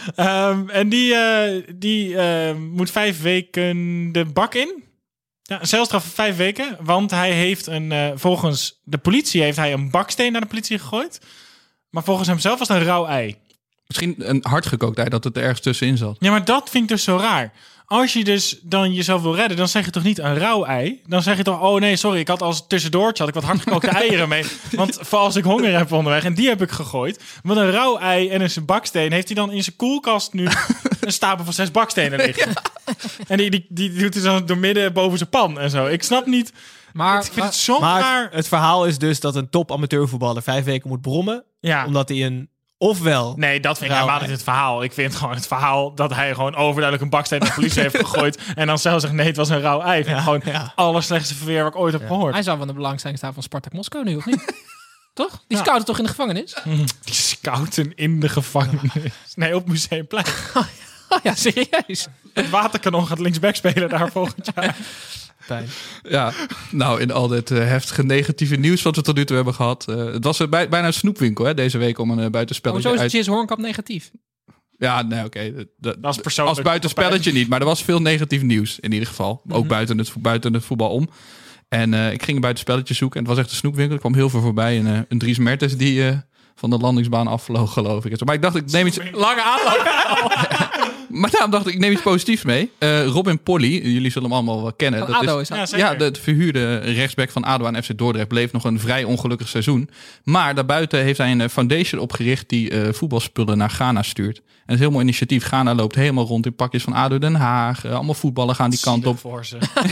En die moet 5 weken de bak in. Ja, een celstraf van 5 weken. Want hij heeft volgens de politie heeft hij een baksteen naar de politie gegooid. Maar volgens hemzelf was het een rauw ei. Misschien een hardgekookt ei, dat het er ergens tussenin zat. Ja, maar dat vind ik dus zo raar. Als je dus dan jezelf wil redden, dan zeg je toch niet een rauw ei? Dan zeg je toch, oh nee, sorry, ik had als tussendoortje had ik wat hardgekookte eieren mee. Want voor als ik honger heb onderweg, en die heb ik gegooid. Want een rauw ei en een baksteen heeft hij dan in zijn koelkast nu een stapel van 6 bakstenen liggen. Ja. En die doet hij dan door midden boven zijn pan en zo. Ik snap niet... Maar ik vind het zo raar. Het verhaal is dus dat een top amateurvoetballer 5 weken moet brommen. Ja. Omdat hij een... Ofwel. Nee, dat vind ik helemaal niet het verhaal. Ik vind gewoon het verhaal dat hij gewoon overduidelijk een baksteen naar de politie heeft gegooid. En dan zelf zegt nee, het was een rauw ei. Gewoon allerslechtste verweer wat ik ooit heb gehoord. Hij zou van de belangstelling staan van Spartak Moskou nu, of niet? Toch? Die scouten toch in de gevangenis? Die scouten in de gevangenis. Nee, op Museumplein. Oh ja, serieus. Het waterkanon gaat linksback spelen daar volgend jaar. Pijn. Ja, nou in al dit heftige negatieve nieuws wat we tot nu toe hebben gehad. Het was bijna een snoepwinkel deze week om een buitenspelletje uit... Zo is Jizz Hoornkamp negatief. Ja, nee, oké. Dat is persoonlijk. Als buitenspelletje niet, maar er was veel negatief nieuws in ieder geval. Ook buiten het voetbal om. En ik ging een buitenspelletje zoeken en het was echt een snoepwinkel. Er kwam heel veel voorbij. En een Dries Mertens die van de landingsbaan afvloog, geloof ik. Maar ik dacht, ik neem iets... Lange aanloop. Maar daarom dacht ik neem iets positiefs mee. Robin Polly, jullie zullen hem allemaal wel kennen. Van ADO is dat. Ja, de verhuurde rechtsback van ADO aan FC Dordrecht bleef nog een vrij ongelukkig seizoen. Maar daarbuiten heeft hij een foundation opgericht die voetbalspullen naar Ghana stuurt. En dat is een heel mooi initiatief. Ghana loopt helemaal rond in pakjes van ADO Den Haag. Allemaal voetballen gaan die kant op. Voor ze.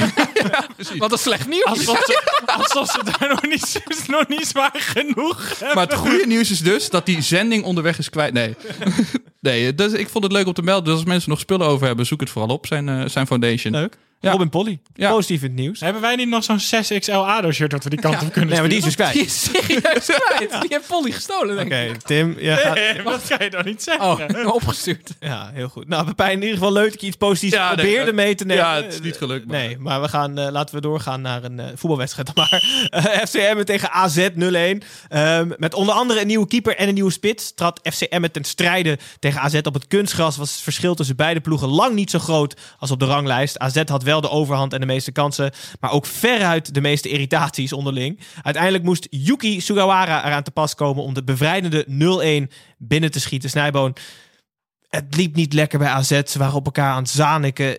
Ja, wat een slecht nieuws. Alsof ze daar nog niet zwaar genoeg hebben. Maar het goede nieuws is dus dat die zending onderweg is kwijt. Nee, dus ik vond het leuk om te melden. Dus als mensen nog spullen over hebben, zoek het vooral op, zijn foundation. Leuk. Ja. Robin Polly. Ja. Positief in het nieuws. Hebben wij niet nog zo'n 6XL ADO-shirt dat we die kant op kunnen Nee, maar die is dus kwijt. Die is serieus kwijt. Die heeft Polly gestolen, denk ik. Oké, Tim. Nee, dat ga je dan niet zeggen. Opgestuurd. Ja, heel goed. Nou, Pepijn, in ieder geval leuk dat je iets positiefs probeerde mee te nemen. Ja, het is niet gelukt. Maar... Nee, maar laten we doorgaan naar een voetbalwedstrijd. Maar FC Emmen tegen AZ 0-1. Met onder andere een nieuwe keeper en een nieuwe spits. Trad FC Emmen ten strijde tegen AZ op het kunstgras. Was het verschil tussen beide ploegen lang niet zo groot als op de ranglijst. AZ had wel de overhand en de meeste kansen, maar ook veruit de meeste irritaties onderling. Uiteindelijk moest Yuki Sugawara eraan te pas komen om de bevrijdende 0-1 binnen te schieten. Snijboon, het liep niet lekker bij AZ. Ze waren op elkaar aan het zaniken.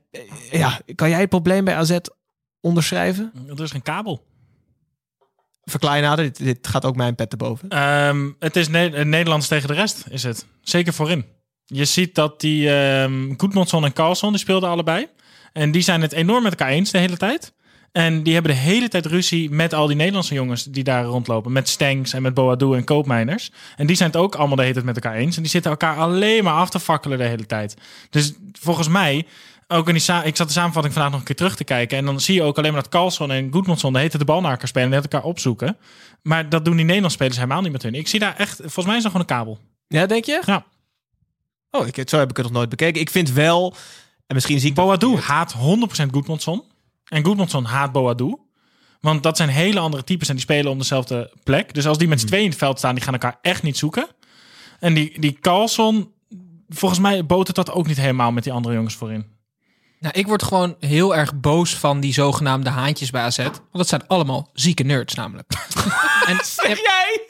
Kan jij het probleem bij AZ onderschrijven? Er is geen kabel. Verklaar nader, dit gaat ook mijn pet erboven. Het is Nederlands tegen de rest, is het. Zeker voorin. Je ziet dat die Goedmanson en Carlson, die speelden allebei. En die zijn het enorm met elkaar eens de hele tijd. En die hebben de hele tijd ruzie met al die Nederlandse jongens die daar rondlopen. Met Stengs en met Boadu en Koopmeiners. En die zijn het ook allemaal de hele tijd met elkaar eens. En die zitten elkaar alleen maar af te fakkelen de hele tijd. Dus volgens mij, ook in ik zat de samenvatting vandaag nog een keer terug te kijken. En dan zie je ook alleen maar dat Karlsson en Goedmundsson de hele tijd de bal naar elkaar spelen. En net elkaar opzoeken. Maar dat doen die Nederlandse spelers helemaal niet met hun. Ik zie daar echt, volgens mij is dat gewoon een kabel. Ja, denk je? Ja. Oh, zo heb ik het nog nooit bekeken. Ik vind wel, en misschien zie ik Boadu haat 100% Goedmundsson. En Goedmundsson haat Boadu. Want dat zijn hele andere types en die spelen om dezelfde plek. Dus als die met z'n tweeën in het veld staan, die gaan elkaar echt niet zoeken. En die Karlsson, volgens mij botert dat ook niet helemaal met die andere jongens voorin. Nou, ik word gewoon heel erg boos van die zogenaamde haantjes bij AZ. Want dat zijn allemaal zieke nerds namelijk. En zeg jij?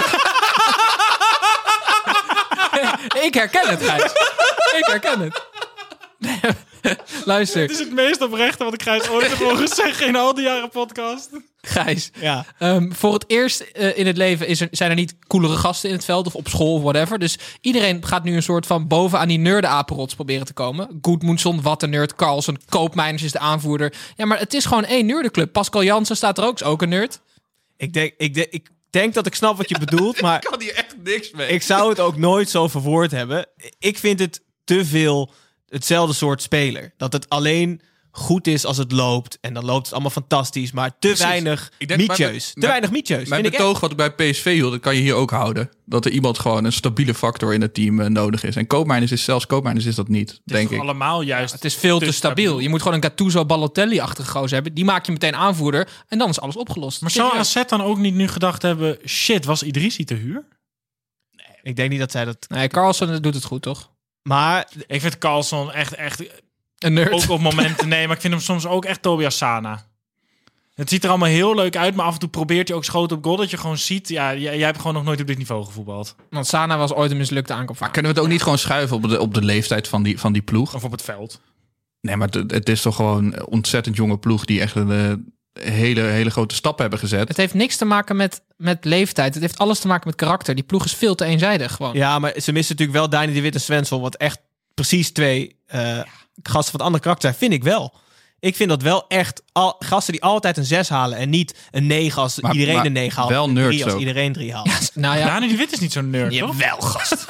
Ik herken het, Gijs. Ik herken het. Luister. Het is het meest oprechte wat ik Gijs ooit heb mogen zeggen in al die jaren podcast. Gijs. Ja. Voor het eerst in het leven zijn er niet coolere gasten in het veld of op school of whatever. Dus iedereen gaat nu een soort van bovenaan die nerdenapenrots proberen te komen. Goedmundsson, wat een nerd. Karlsson, Koopmeiners is de aanvoerder. Ja, maar het is gewoon één nerdenclub. Pascal Jansen staat er ook, is ook een nerd. Ik denk dat ik snap wat je bedoelt, maar Ik kan hier echt niks mee. ik zou het ook nooit zo verwoord hebben. Ik vind het te veel hetzelfde soort speler. Dat het alleen goed is als het loopt. En dan loopt het allemaal fantastisch. Maar te weinig mietjeus. Te weinig mietjeus. Mijn betoog wat ik bij PSV hield, dat kan je hier ook houden. Dat er iemand gewoon een stabiele factor in het team nodig is. En Koopmeiners is dat niet, denk ik. Allemaal juist. Het is veel te stabiel. Je moet gewoon een Gattuso Balotelli-achtige gozer hebben. Die maak je meteen aanvoerder. En dan is alles opgelost. Maar zou AZ dan ook niet nu gedacht hebben... Shit, was Idrissi te huur? Ik denk niet dat zij dat... Nee, Karlsson doet het goed, toch? Maar ik vind Karlsson echt een nerd. Ook op momenten. Nee, maar ik vind hem soms ook echt Tobias Sana. Het ziet er allemaal heel leuk uit, maar af en toe probeert hij ook schoten op goal. Dat je gewoon ziet, ja, jij hebt gewoon nog nooit op dit niveau gevoetbald. Want Sana was ooit een mislukte aankoop. Maar kunnen we het ook niet gewoon schuiven op de leeftijd van die ploeg? Of op het veld? Nee, maar het is toch gewoon een ontzettend jonge ploeg die echt een hele grote stap hebben gezet. Het heeft niks te maken met leeftijd. Het heeft alles te maken met karakter. Die ploeg is veel te eenzijdig gewoon. Ja, maar ze missen natuurlijk wel Dani de Wit en Svensson, wat echt precies twee gasten van het andere karakter zijn, vind ik wel. Ik vind dat wel echt gasten die altijd een 6 halen en niet een 9 als iedereen een 9 haalt. Wel nerds 3 als ook. iedereen 3 haalt. Ja, nou ja. Dani de Wit is niet zo'n nerd, toch? Wel, gast.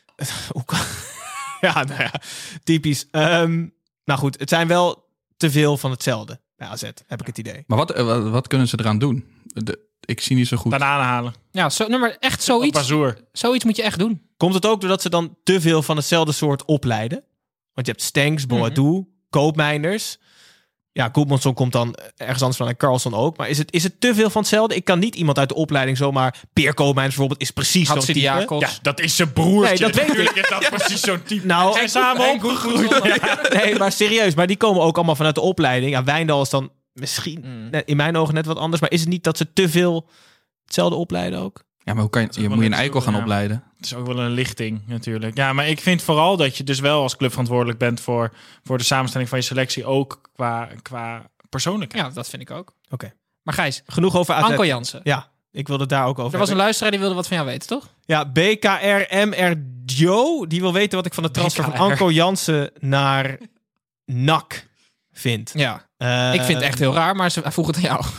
Ja, nou ja, typisch. Nou goed, het zijn wel te veel van hetzelfde bij AZ, heb ik het idee. Maar wat kunnen ze eraan doen? Ik zie niet zo goed. Bananen halen. Ja, maar echt zoiets. Zoiets moet je echt doen. Komt het ook doordat ze dan te veel van hetzelfde soort opleiden? Want je hebt Stengs, Boadu, Koopmeiners. Ja, Goedmundsson komt dan ergens anders van en Karlsson ook. Maar is het te veel van hetzelfde? Ik kan niet iemand uit de opleiding zomaar... Peer Koopmeiners bijvoorbeeld is precies zo'n type. Ja, dat is zijn broertje. Nee, dat weet ik. Is dat precies zo'n type. Nou, zijn samen opgegroeid. Ja. Nee, maar serieus. Maar die komen ook allemaal vanuit de opleiding. Ja, Wijndal is dan misschien in mijn ogen net wat anders. Maar is het niet dat ze te veel hetzelfde opleiden ook? Ja, maar hoe moet je een eikel gaan opleiden? Het is ook wel een lichting natuurlijk. Ja, maar ik vind vooral dat je dus wel als club verantwoordelijk bent voor de samenstelling van je selectie. Ook qua persoonlijkheid. Ja, dat vind ik ook. Oké. Maar Gijs, genoeg over AZ. Anko Jansen. Ja, ik wilde het daar ook over. Er was een luisteraar die wilde wat van jou weten, toch? Ja, BKRMR Joe. Die wil weten wat ik van de transfer van Anko Jansen naar NAC vind. Ja, ik vind het echt heel raar, maar ze vroegen het aan jou.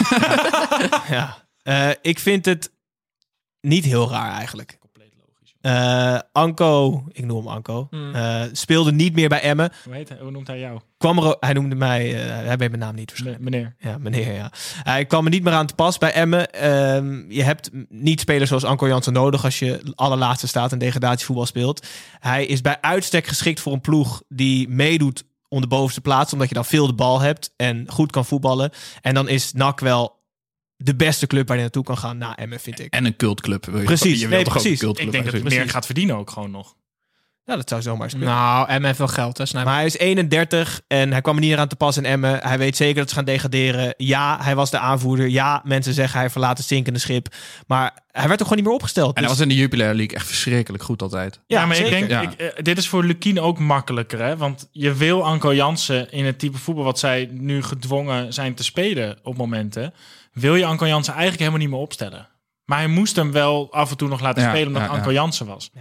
Ja. Ik vind het niet heel raar eigenlijk. Compleet logisch. Anko, ik noem hem Anko, speelde niet meer bij Emmen. Hoe noemt hij jou? Hij noemde mij, hij weet mijn naam niet waarschijnlijk. Meneer. Ja, meneer, ja. Hij kwam er niet meer aan te pas bij Emmen. Je hebt niet spelers zoals Anko Jansen nodig als je allerlaatste staat en degradatievoetbal speelt. Hij is bij uitstek geschikt voor een ploeg die meedoet om de bovenste plaats, omdat je dan veel de bal hebt en goed kan voetballen. En dan is NAC wel de beste club waar je naartoe kan gaan na Emmen, vind ik. En een cultclub. Precies. Je wilt toch precies. ook een cultclub. Ik denk dat het meer gaat verdienen ook gewoon nog. Ja, dat zou zomaar spelen. Nou, Emmen heeft wel geld, hè? Maar hij is 31 en hij kwam er niet meer aan te pas in Emmen. Hij weet zeker dat ze gaan degraderen. Ja, hij was de aanvoerder. Ja, mensen zeggen hij verlaat het zinkende schip. Maar hij werd ook gewoon niet meer opgesteld. En hij was in de Jupiler League echt verschrikkelijk goed altijd. Ja, maar zeker. ik denk, dit is voor Lukien ook makkelijker, hè? Want je wil Anko Jansen in het type voetbal wat zij nu gedwongen zijn te spelen op momenten, wil je Anko Jansen eigenlijk helemaal niet meer opstellen. Maar hij moest hem wel af en toe nog laten spelen omdat Anko Jansen was. Ja.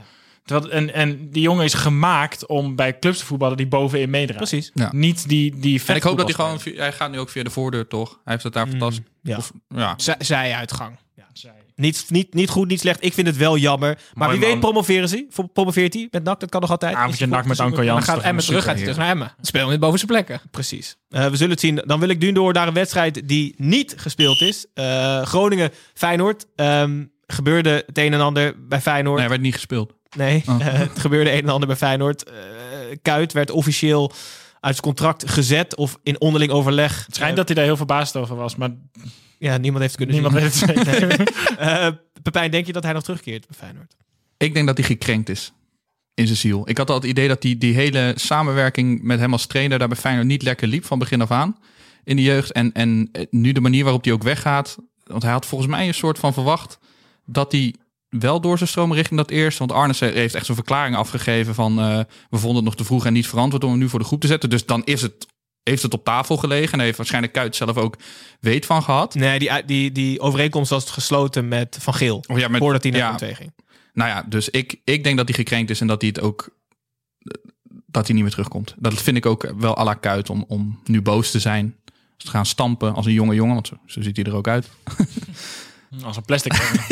En die jongen is gemaakt om bij clubs te voetballen die bovenin meedraaien. Precies. Ja. Niet die En ik hoop dat hij gaat nu ook via de voordeur, toch? Hij heeft het daar fantastisch. Ja. Zij-uitgang. Niet goed, niet slecht. Ik vind het wel jammer. Maar wie weet promoveert hij met NAC. Dat kan nog altijd. Avondje NAC met Anko Jans. Dan gaat Emmen terug, gaat hij terug naar Emmen. Spelen in de bovenste plekken. Precies. We zullen het zien. Dan wil ik nu door naar een wedstrijd die niet gespeeld is. Groningen-Feyenoord. Gebeurde het een en ander bij Feyenoord. Nee, werd niet gespeeld. Nee, het gebeurde een en ander bij Feyenoord. Kuyt werd officieel uit zijn contract gezet of in onderling overleg. Het schijnt dat hij daar heel verbaasd over was, maar ja, niemand heeft het kunnen zien. Weet het Pepijn, denk je dat hij nog terugkeert bij Feyenoord? Ik denk dat hij gekrenkt is in zijn ziel. Ik had al het idee dat die hele samenwerking met hem als trainer daar bij Feyenoord niet lekker liep van begin af aan in de jeugd. En nu de manier waarop hij ook weggaat, want hij had volgens mij een soort van verwacht dat hij wel door zijn stromen richting dat eerste. Want Arnissen heeft echt zo'n verklaring afgegeven van we vonden het nog te vroeg en niet verantwoord om hem nu voor de groep te zetten. Dus dan heeft het op tafel gelegen. En heeft waarschijnlijk Kuyt zelf ook weet van gehad. Nee, die overeenkomst was gesloten met Van Geel. Voordat hij naar de ging. Nou ja, dus ik denk dat hij gekrenkt is en dat hij het ook dat hij niet meer terugkomt. Dat vind ik ook wel à la Kuyt om nu boos te zijn. Te gaan stampen als een jonge jongen, want zo ziet hij er ook uit. Als een plastic.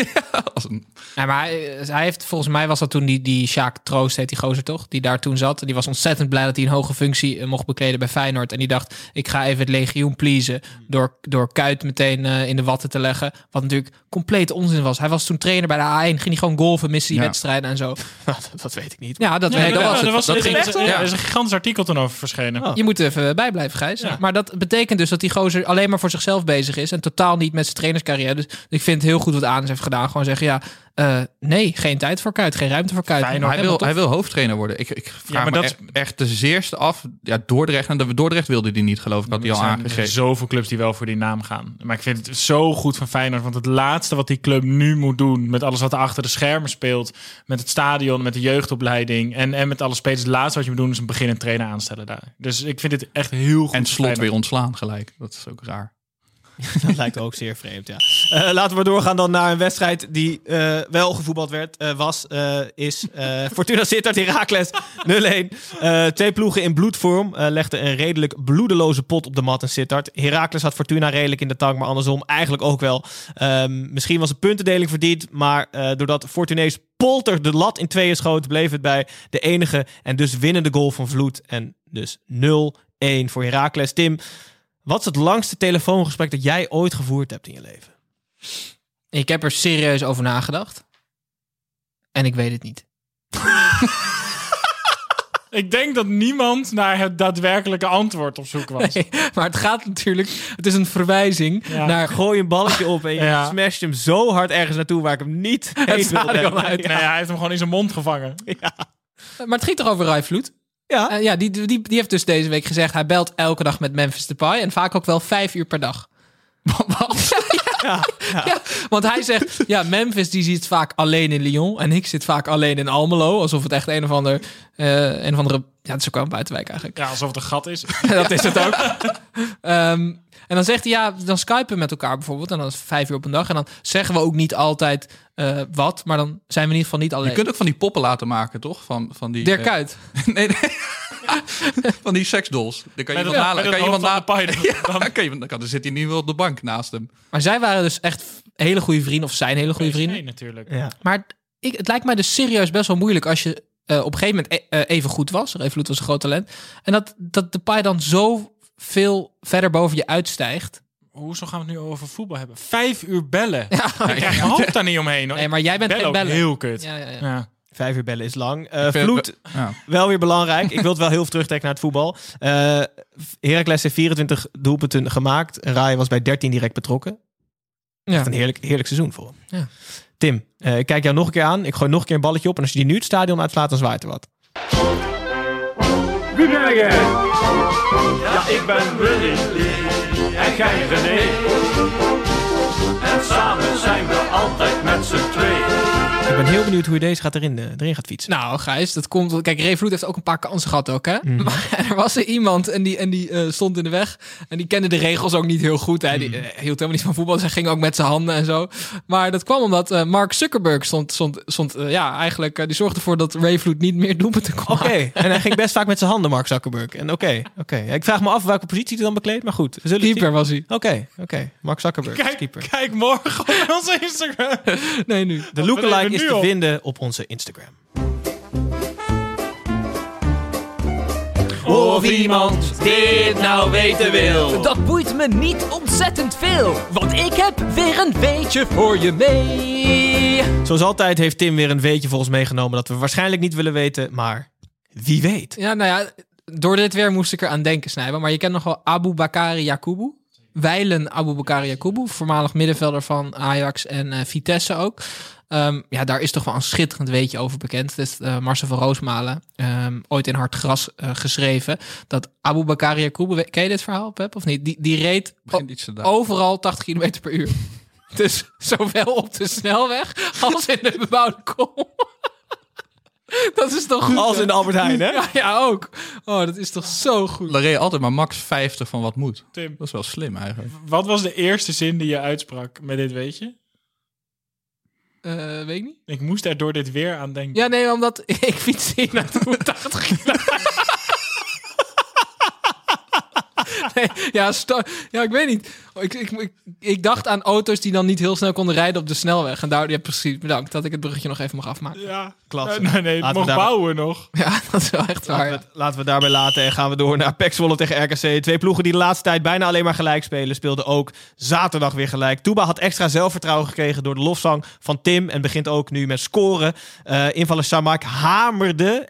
Ja, maar hij heeft, volgens mij was dat toen die Sjaak Troost, heet die gozer toch? Die daar toen zat. Die was ontzettend blij dat hij een hoge functie mocht bekleden bij Feyenoord. En die dacht, ik ga even het legioen pleasen door Kuyt meteen in de watten te leggen. Wat natuurlijk compleet onzin was. Hij was toen trainer bij de A1. Ging hij gewoon golfen, miste die wedstrijden en zo. Dat weet ik niet. Ja, dat was het. Er is een gigantisch artikel toen over verschenen. Je moet er even bij blijven, Gijs. Ja. Maar dat betekent dus dat die gozer alleen maar voor zichzelf bezig is en totaal niet met zijn trainerscarrière. Dus ik vind het heel goed wat Anis heeft gedaan. Gewoon zeggen, nee, geen tijd voor Kuyt, geen ruimte voor Kuyt. Hij wil hoofdtrainer worden. Ik vraag me echt de zeerste af. Ja, Dordrecht wilde die niet, geloof ik, had hij al aangegeven. Er zijn zoveel clubs die wel voor die naam gaan. Maar ik vind het zo goed van Feyenoord, want het laatste wat die club nu moet doen, met alles wat er achter de schermen speelt, met het stadion, met de jeugdopleiding en met alle spelers, het laatste wat je moet doen is een beginnend trainer aanstellen daar. Dus ik vind dit echt heel goed. En Slot weer ontslaan gelijk. Dat is ook raar. Dat lijkt ook zeer vreemd, ja. Laten we doorgaan dan naar een wedstrijd die wel gevoetbald is Fortuna Sittard Heracles 0-1. Twee ploegen in bloedvorm legden een redelijk bloedeloze pot op de mat in Sittard. Heracles had Fortuna redelijk in de tank, maar andersom eigenlijk ook wel. Misschien was een puntendeling verdiend, maar doordat Fortunees Polter de lat in tweeën schoot, bleef het bij de enige en dus winnende goal van Vloed. En dus 0-1 voor Heracles. Tim, wat is het langste telefoongesprek dat jij ooit gevoerd hebt in je leven? Ik heb er serieus over nagedacht. En ik weet het niet. Ik denk dat niemand naar het daadwerkelijke antwoord op zoek was. Nee, maar het gaat natuurlijk... Het is een verwijzing naar... Gooi een balletje op en je smasht hem zo hard ergens naartoe waar ik hem niet heen wil hebben. Nee, hij heeft hem gewoon in zijn mond gevangen. Ja. Maar het ging toch over Rai Vloed? Ja, die heeft dus deze week gezegd, hij belt elke dag met Memphis Depay en vaak ook wel 5 uur per dag. Wat? Ja, want hij zegt, Memphis die zit vaak alleen in Lyon en ik zit vaak alleen in Almelo, alsof het echt een of andere, het is ook wel een buitenwijk eigenlijk. Ja, alsof het een gat is. Dat is het ook. En dan zegt hij, dan skypen met elkaar bijvoorbeeld en dan is 5 uur op een dag en dan zeggen we ook niet altijd wat, maar dan zijn we in ieder geval niet alleen. Je kunt ook van die poppen laten maken, toch? Van die Dirk Kuyt. Nee. Van die seksdolls. Dan kan je iemand halen. Dan zit hij nu wel op de bank naast hem. Maar zij waren dus echt hele goede vrienden, of zijn hele goede vrienden. Nee, natuurlijk. Ja. Maar het lijkt mij dus serieus best wel moeilijk als je op een gegeven moment even goed was. Ray Vloed was een groot talent. En dat Depay dan zo veel verder boven je uitstijgt. Hoezo gaan we het nu over voetbal hebben? 5 uur bellen. Ja, ik krijg mijn hoofd daar niet omheen. Hoor. Nee, maar jij bent geen bellen. Heel kut. Ja. 5 uur bellen is lang. Vloed, wel weer belangrijk. Ik wil het wel heel veel terugtrekken naar het voetbal. Heracles heeft 24 doelpunten gemaakt. Rai was bij 13 direct betrokken. Ja. Echt een heerlijk seizoen voor hem. Ja. Tim, ik kijk jou nog een keer aan. Ik gooi nog een keer een balletje op. En als je die nu het stadion uitslaat, dan zwaait er wat. Wie ben jij? Ja, ik ben Willy en jij René. En samen zijn we altijd met z'n twee. Ik ben heel benieuwd hoe je deze erin gaat fietsen. Nou, Gijs, dat komt... Kijk, Ray Vloed heeft ook een paar kansen gehad ook, hè? Maar er was er iemand en die stond in de weg. En die kende de regels ook niet heel goed. Hè? Die hield helemaal niet van voetbal. Dus hij ging ook met zijn handen en zo. Maar dat kwam omdat Mark Zuckerberg die zorgde ervoor dat Ray Vloed niet meer doelpunten kon maken. En hij ging best vaak met zijn handen, Mark Zuckerberg. En oké. Ik vraag me af welke positie hij dan bekleedt, maar goed. Keeper was hij. Oké. Mark Zuckerberg, keeper. Kijk morgen op onze Instagram. Nee, nu. De lookalike is te vinden op onze Instagram. Of iemand dit nou weten wil. Dat boeit me niet ontzettend veel, want ik heb weer een weetje voor je mee. Zoals altijd heeft Tim weer een weetje voor ons meegenomen dat we waarschijnlijk niet willen weten, maar wie weet. Ja, nou ja, door dit weer moest ik er aan denken, Snijboom. Maar je kent nog wel Aboubakar Yakubu. Wijlen Aboubakar Yakubu, voormalig middenvelder van Ajax en Vitesse ook. Daar is toch wel een schitterend weetje over bekend. Dat is Marcel van Roosmalen ooit in Hard Gras geschreven. Dat Aboubakar Yakubu, ken je dit verhaal, Pep, of niet? Die reed overal 80 km per uur. Dus zowel op de snelweg als in de bebouwde kom. Dat is toch goed, als in de Albert Heijn, hè? Ja, ook. Oh, dat is toch zo goed. Dan reed je altijd maar max 50 van wat moet. Tim, dat is wel slim eigenlijk. Wat was de eerste zin die je uitsprak met dit weetje? Weet ik niet. Ik moest er door dit weer aan denken. Ja, nee, omdat ik fiets hier naartoe 80 kilometer. Nee, ik weet niet. Ik dacht aan auto's die dan niet heel snel konden rijden op de snelweg. En daar, precies, bedankt dat ik het bruggetje nog even mag afmaken. Ja, klasse. Nee, het mocht bouwen nog. Ja, dat is wel echt waar. Laten we daarbij laten en gaan we door naar PEC Zwolle tegen RKC. Twee ploegen die de laatste tijd bijna alleen maar gelijk spelen, speelden ook zaterdag weer gelijk. Touba had extra zelfvertrouwen gekregen door de lofzang van Tim en begint ook nu met scoren. Invaller Samak hamerde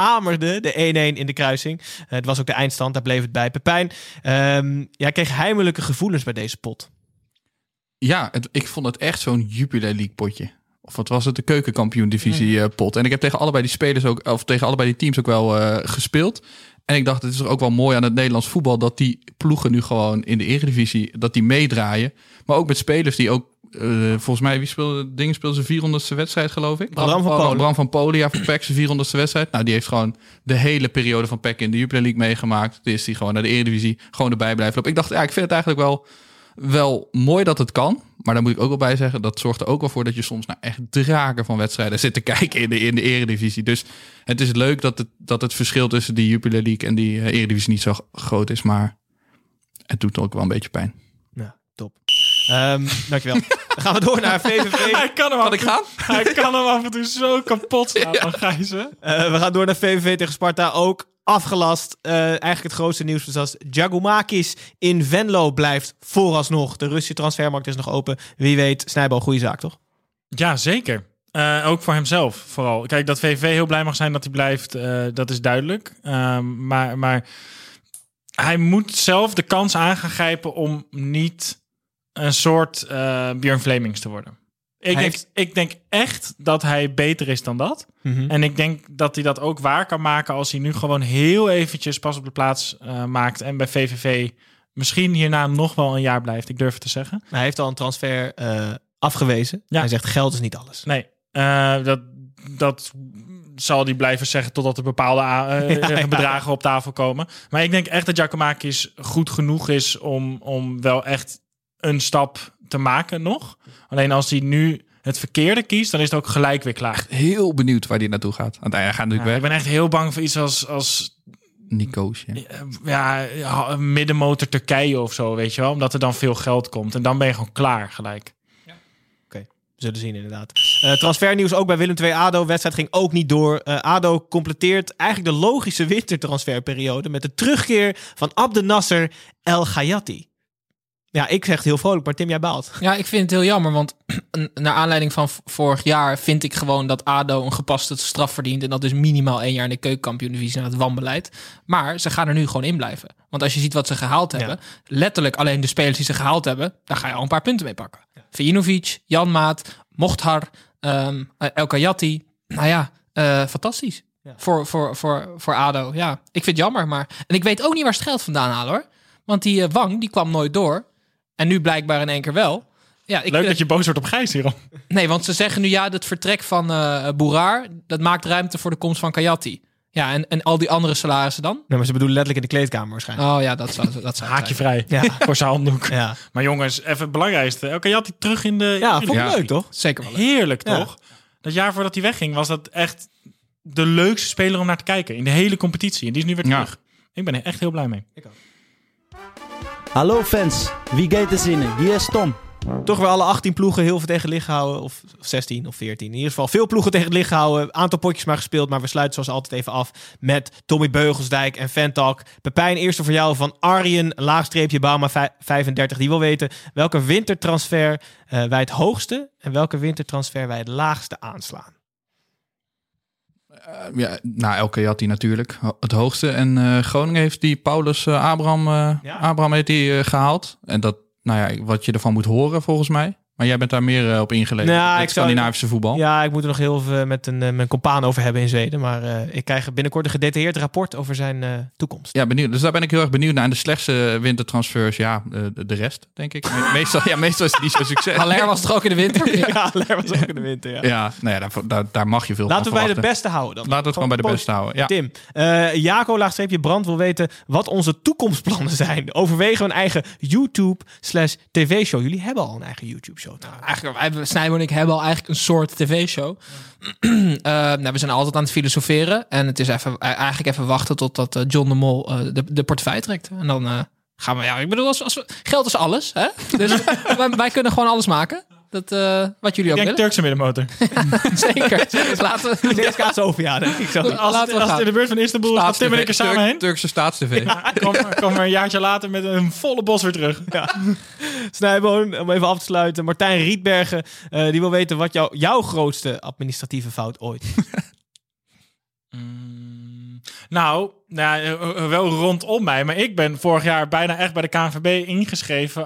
de 1-1 in de kruising. Het was ook de eindstand, daar bleef het bij. Pepijn, jij kreeg heimelijke gevoelens bij deze pot. Ja, ik vond het echt zo'n Jupiler League potje. Of wat was het? De keukenkampioen-divisie pot. En ik heb tegen allebei die spelers ook, of tegen allebei die teams ook wel gespeeld. En ik dacht, het is ook wel mooi aan het Nederlands voetbal dat die ploegen nu gewoon in de Eredivisie, dat die meedraaien. Maar ook met spelers die ook, volgens mij, wie speelde zijn 400ste wedstrijd, geloof ik? Bram van Polen, ja, voor PEC zijn 400ste wedstrijd. Nou, die heeft gewoon de hele periode van PEC in de Jupiler League meegemaakt. Dus is die gewoon naar de Eredivisie gewoon erbij blijven lopen. Ik dacht, ik vind het eigenlijk wel mooi dat het kan. Maar daar moet ik ook wel bij zeggen, dat zorgt er ook wel voor dat je soms naar echt draken van wedstrijden zit te kijken in de Eredivisie. Dus het is leuk dat het verschil tussen die Jupiler League en die Eredivisie niet zo groot is. Maar het doet ook wel een beetje pijn. Ja, top. Dankjewel. Dan gaan we door naar VVV. Hij kan hem af en toe zo kapot slaan van Gijzen. We gaan door naar VVV tegen Sparta. Ook afgelast. Eigenlijk het grootste nieuws was dat Giacomakis in Venlo blijft vooralsnog. De Russische transfermarkt is nog open. Wie weet, Snijboom, goede zaak, toch? Ja, zeker. Ook voor hemzelf vooral. Kijk, dat VVV heel blij mag zijn dat hij blijft, dat is duidelijk. Maar hij moet zelf de kans aan gaan grijpen om niet een soort Björn Flemings te worden. Ik denk echt dat hij beter is dan dat. Mm-hmm. En ik denk dat hij dat ook waar kan maken als hij nu gewoon heel eventjes pas op de plaats maakt en bij VVV misschien hierna nog wel een jaar blijft. Ik durf het te zeggen. Hij heeft al een transfer afgewezen. Ja. Hij zegt geld is niet alles. Nee, dat zal hij blijven zeggen totdat er bepaalde bedragen op tafel komen. Maar ik denk echt dat Giacomakis goed genoeg is om wel echt een stap te maken nog. Alleen als hij nu het verkeerde kiest, dan is het ook gelijk weer klaar. Heel benieuwd waar hij naartoe gaat. Want hij gaat natuurlijk weg. Ik ben echt heel bang voor iets als Nicosia. Ja, middenmotor Turkije of zo, weet je wel. Omdat er dan veel geld komt. En dan ben je gewoon klaar gelijk. Ja. Oké, we zullen zien inderdaad. Transfernieuws ook bij Willem II ADO. Wedstrijd ging ook niet door. ADO completeert eigenlijk de logische wintertransferperiode met de terugkeer van Abdenasser El Gayati. Ja, ik zeg het heel vrolijk, maar Tim, jij baalt. Ja, ik vind het heel jammer, want naar aanleiding van vorig jaar vind ik gewoon dat ADO een gepaste straf verdient. En dat is minimaal 1 jaar in de keukenkampioen-divisie aan het wanbeleid. Maar ze gaan er nu gewoon in blijven. Want als je ziet wat ze gehaald hebben, letterlijk alleen de spelers die ze gehaald hebben, daar ga je al een paar punten mee pakken. Ja. Vijinovic, Janmaat, Mokhtar, El Gayati. Nou ja, fantastisch. Ja. Voor ADO. Ja, ik vind het jammer, maar... En ik weet ook niet waar ze het geld vandaan halen, hoor. Want die Wang, die kwam nooit door. En nu blijkbaar in één keer wel. Ja, Leuk dat je boos wordt op Gijs hierom. Nee, want ze zeggen nu het vertrek van Boeraar, dat maakt ruimte voor de komst van Kayati. Ja, en al die andere salarissen dan? Nee, maar ze bedoelen letterlijk in de kleedkamer waarschijnlijk. Oh ja, dat zou Haakje vrij voor zijn handdoek. Ja. Maar jongens, even het belangrijkste. Kayati terug in de... Ja, vond ik leuk, toch? Zeker wel leuk. Heerlijk, toch? Dat jaar voordat hij wegging, was dat echt de leukste speler om naar te kijken. In de hele competitie. En die is nu weer terug. Ik ben er echt heel blij mee. Ik ook. Hallo fans, wie gaat er zinnen? Hier is Tom. Toch weer alle 18 ploegen heel veel tegen het licht gehouden. Of 16 of 14. In ieder geval veel ploegen tegen het licht gehouden. Aantal potjes maar gespeeld. Maar we sluiten zoals altijd even af met Tommy Beugelsdijk en Ventalk. Pepijn, eerste voor jou van Arjen, laagstreepje Bauma 35. Die wil weten welke wintertransfer wij het hoogste en welke wintertransfer wij het laagste aanslaan. Elke had hij natuurlijk het hoogste. En Groningen heeft die Paulus Abraham heeft die gehaald. En dat, wat je ervan moet horen volgens mij. Maar jij bent daar meer op ingelezen. Het Scandinavische voetbal. Ja, ik moet er nog heel even met mijn compaan over hebben in Zweden. Maar ik krijg binnenkort een gedetailleerd rapport over zijn toekomst. Ja, benieuwd. Dus daar ben ik heel erg benieuwd naar. En de slechtste wintertransfers, de rest, denk ik. Meestal is het niet zo succes. Haller was toch ook in de winter? Ja, Haller was ook in de winter, Daar mag je veel Laten van we bij verwachten. de beste houden dan. Laten we het gewoon bij de beste houden. Ja. Tim, Jaco laagstreepje Brand wil weten wat onze toekomstplannen zijn. Overwegen we een eigen YouTube/tv-show. Jullie hebben al een eigen YouTube-show. Eigenlijk, Snijbo en ik hebben al eigenlijk een soort tv-show. We zijn altijd aan het filosoferen. En het is eigenlijk even wachten totdat John de Mol de portefeuille trekt. En dan gaan we... Ja, ik bedoel, geld is alles. Hè? Dus wij kunnen gewoon alles maken. Dat, wat jullie ook willen. Turkse middenmotor. Zeker. Dus laten we... DSK Sofia, denk ik zo. Als het in de buurt van Istanbul gaat, Tim en ik er samen heen. Turkse staatstv. Ja, kom er een jaartje later met een volle bos weer terug. Ja. Snijboon, om even af te sluiten. Martijn Rietbergen, die wil weten wat jouw grootste administratieve fout ooit is. Wel rondom mij. Maar ik ben vorig jaar bijna echt bij de KNVB ingeschreven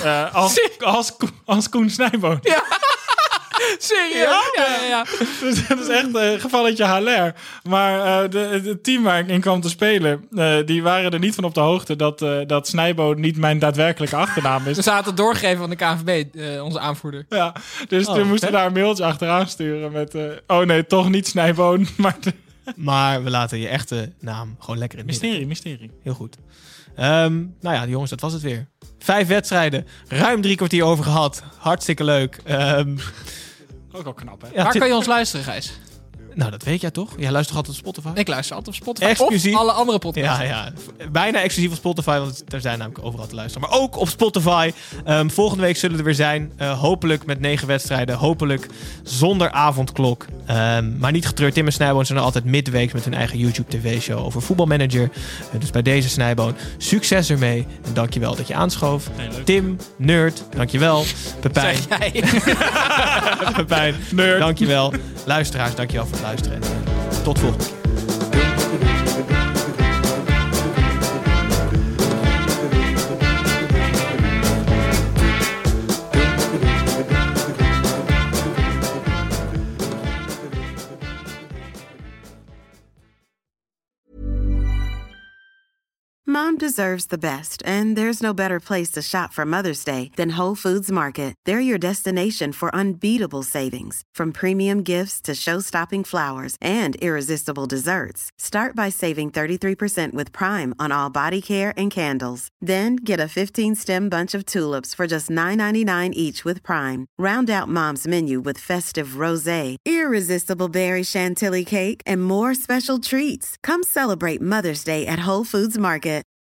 als Koen Snijboon. Ja. Serieus? Ja. Dus dat is echt een gevalletje Haller. Maar het team waar ik in kwam te spelen, die waren er niet van op de hoogte dat Snijboon niet mijn daadwerkelijke achternaam is. We zaten het doorgegeven van de KNVB, onze aanvoerder. Ja, dus toen moesten we daar een mailtje achteraan sturen met toch niet Snijboon, Maar we laten je echte naam gewoon lekker in het Mysterie. Heel goed. Jongens, dat was het weer. 5 wedstrijden, ruim 3 kwartier over gehad. Hartstikke leuk. Ook al knap, hè? Ja, Waar kan je ons luisteren, Gijs? Nou, dat weet jij toch? Jij luistert altijd op Spotify? Ik luister altijd op Spotify. Exclusief. Of alle andere podcasts. Ja. Bijna exclusief op Spotify, want er zijn namelijk overal te luisteren. Maar ook op Spotify. Volgende week zullen we er weer zijn. Hopelijk met 9 wedstrijden. Hopelijk zonder avondklok. Maar niet getreurd. Tim en Snijboon zijn er altijd midweeks met hun eigen YouTube TV-show over voetbalmanager. Dus bij deze Snijboon, succes ermee. En dankjewel dat je aanschoof. Tim, nerd, dankjewel. Pepijn. Zeg jij. Pepijn, nerd. Dankjewel. Luisteraars, dankjewel voor het luisteren. En tot volgende keer. Mom deserves the best, and there's no better place to shop for Mother's Day than Whole Foods Market. They're your destination for unbeatable savings, from premium gifts to show-stopping flowers and irresistible desserts. Start by saving 33% with Prime on all body care and candles. Then get a 15-stem bunch of tulips for just $9.99 each with Prime. Round out Mom's menu with festive rosé, irresistible berry chantilly cake, and more special treats. Come celebrate Mother's Day at Whole Foods Market.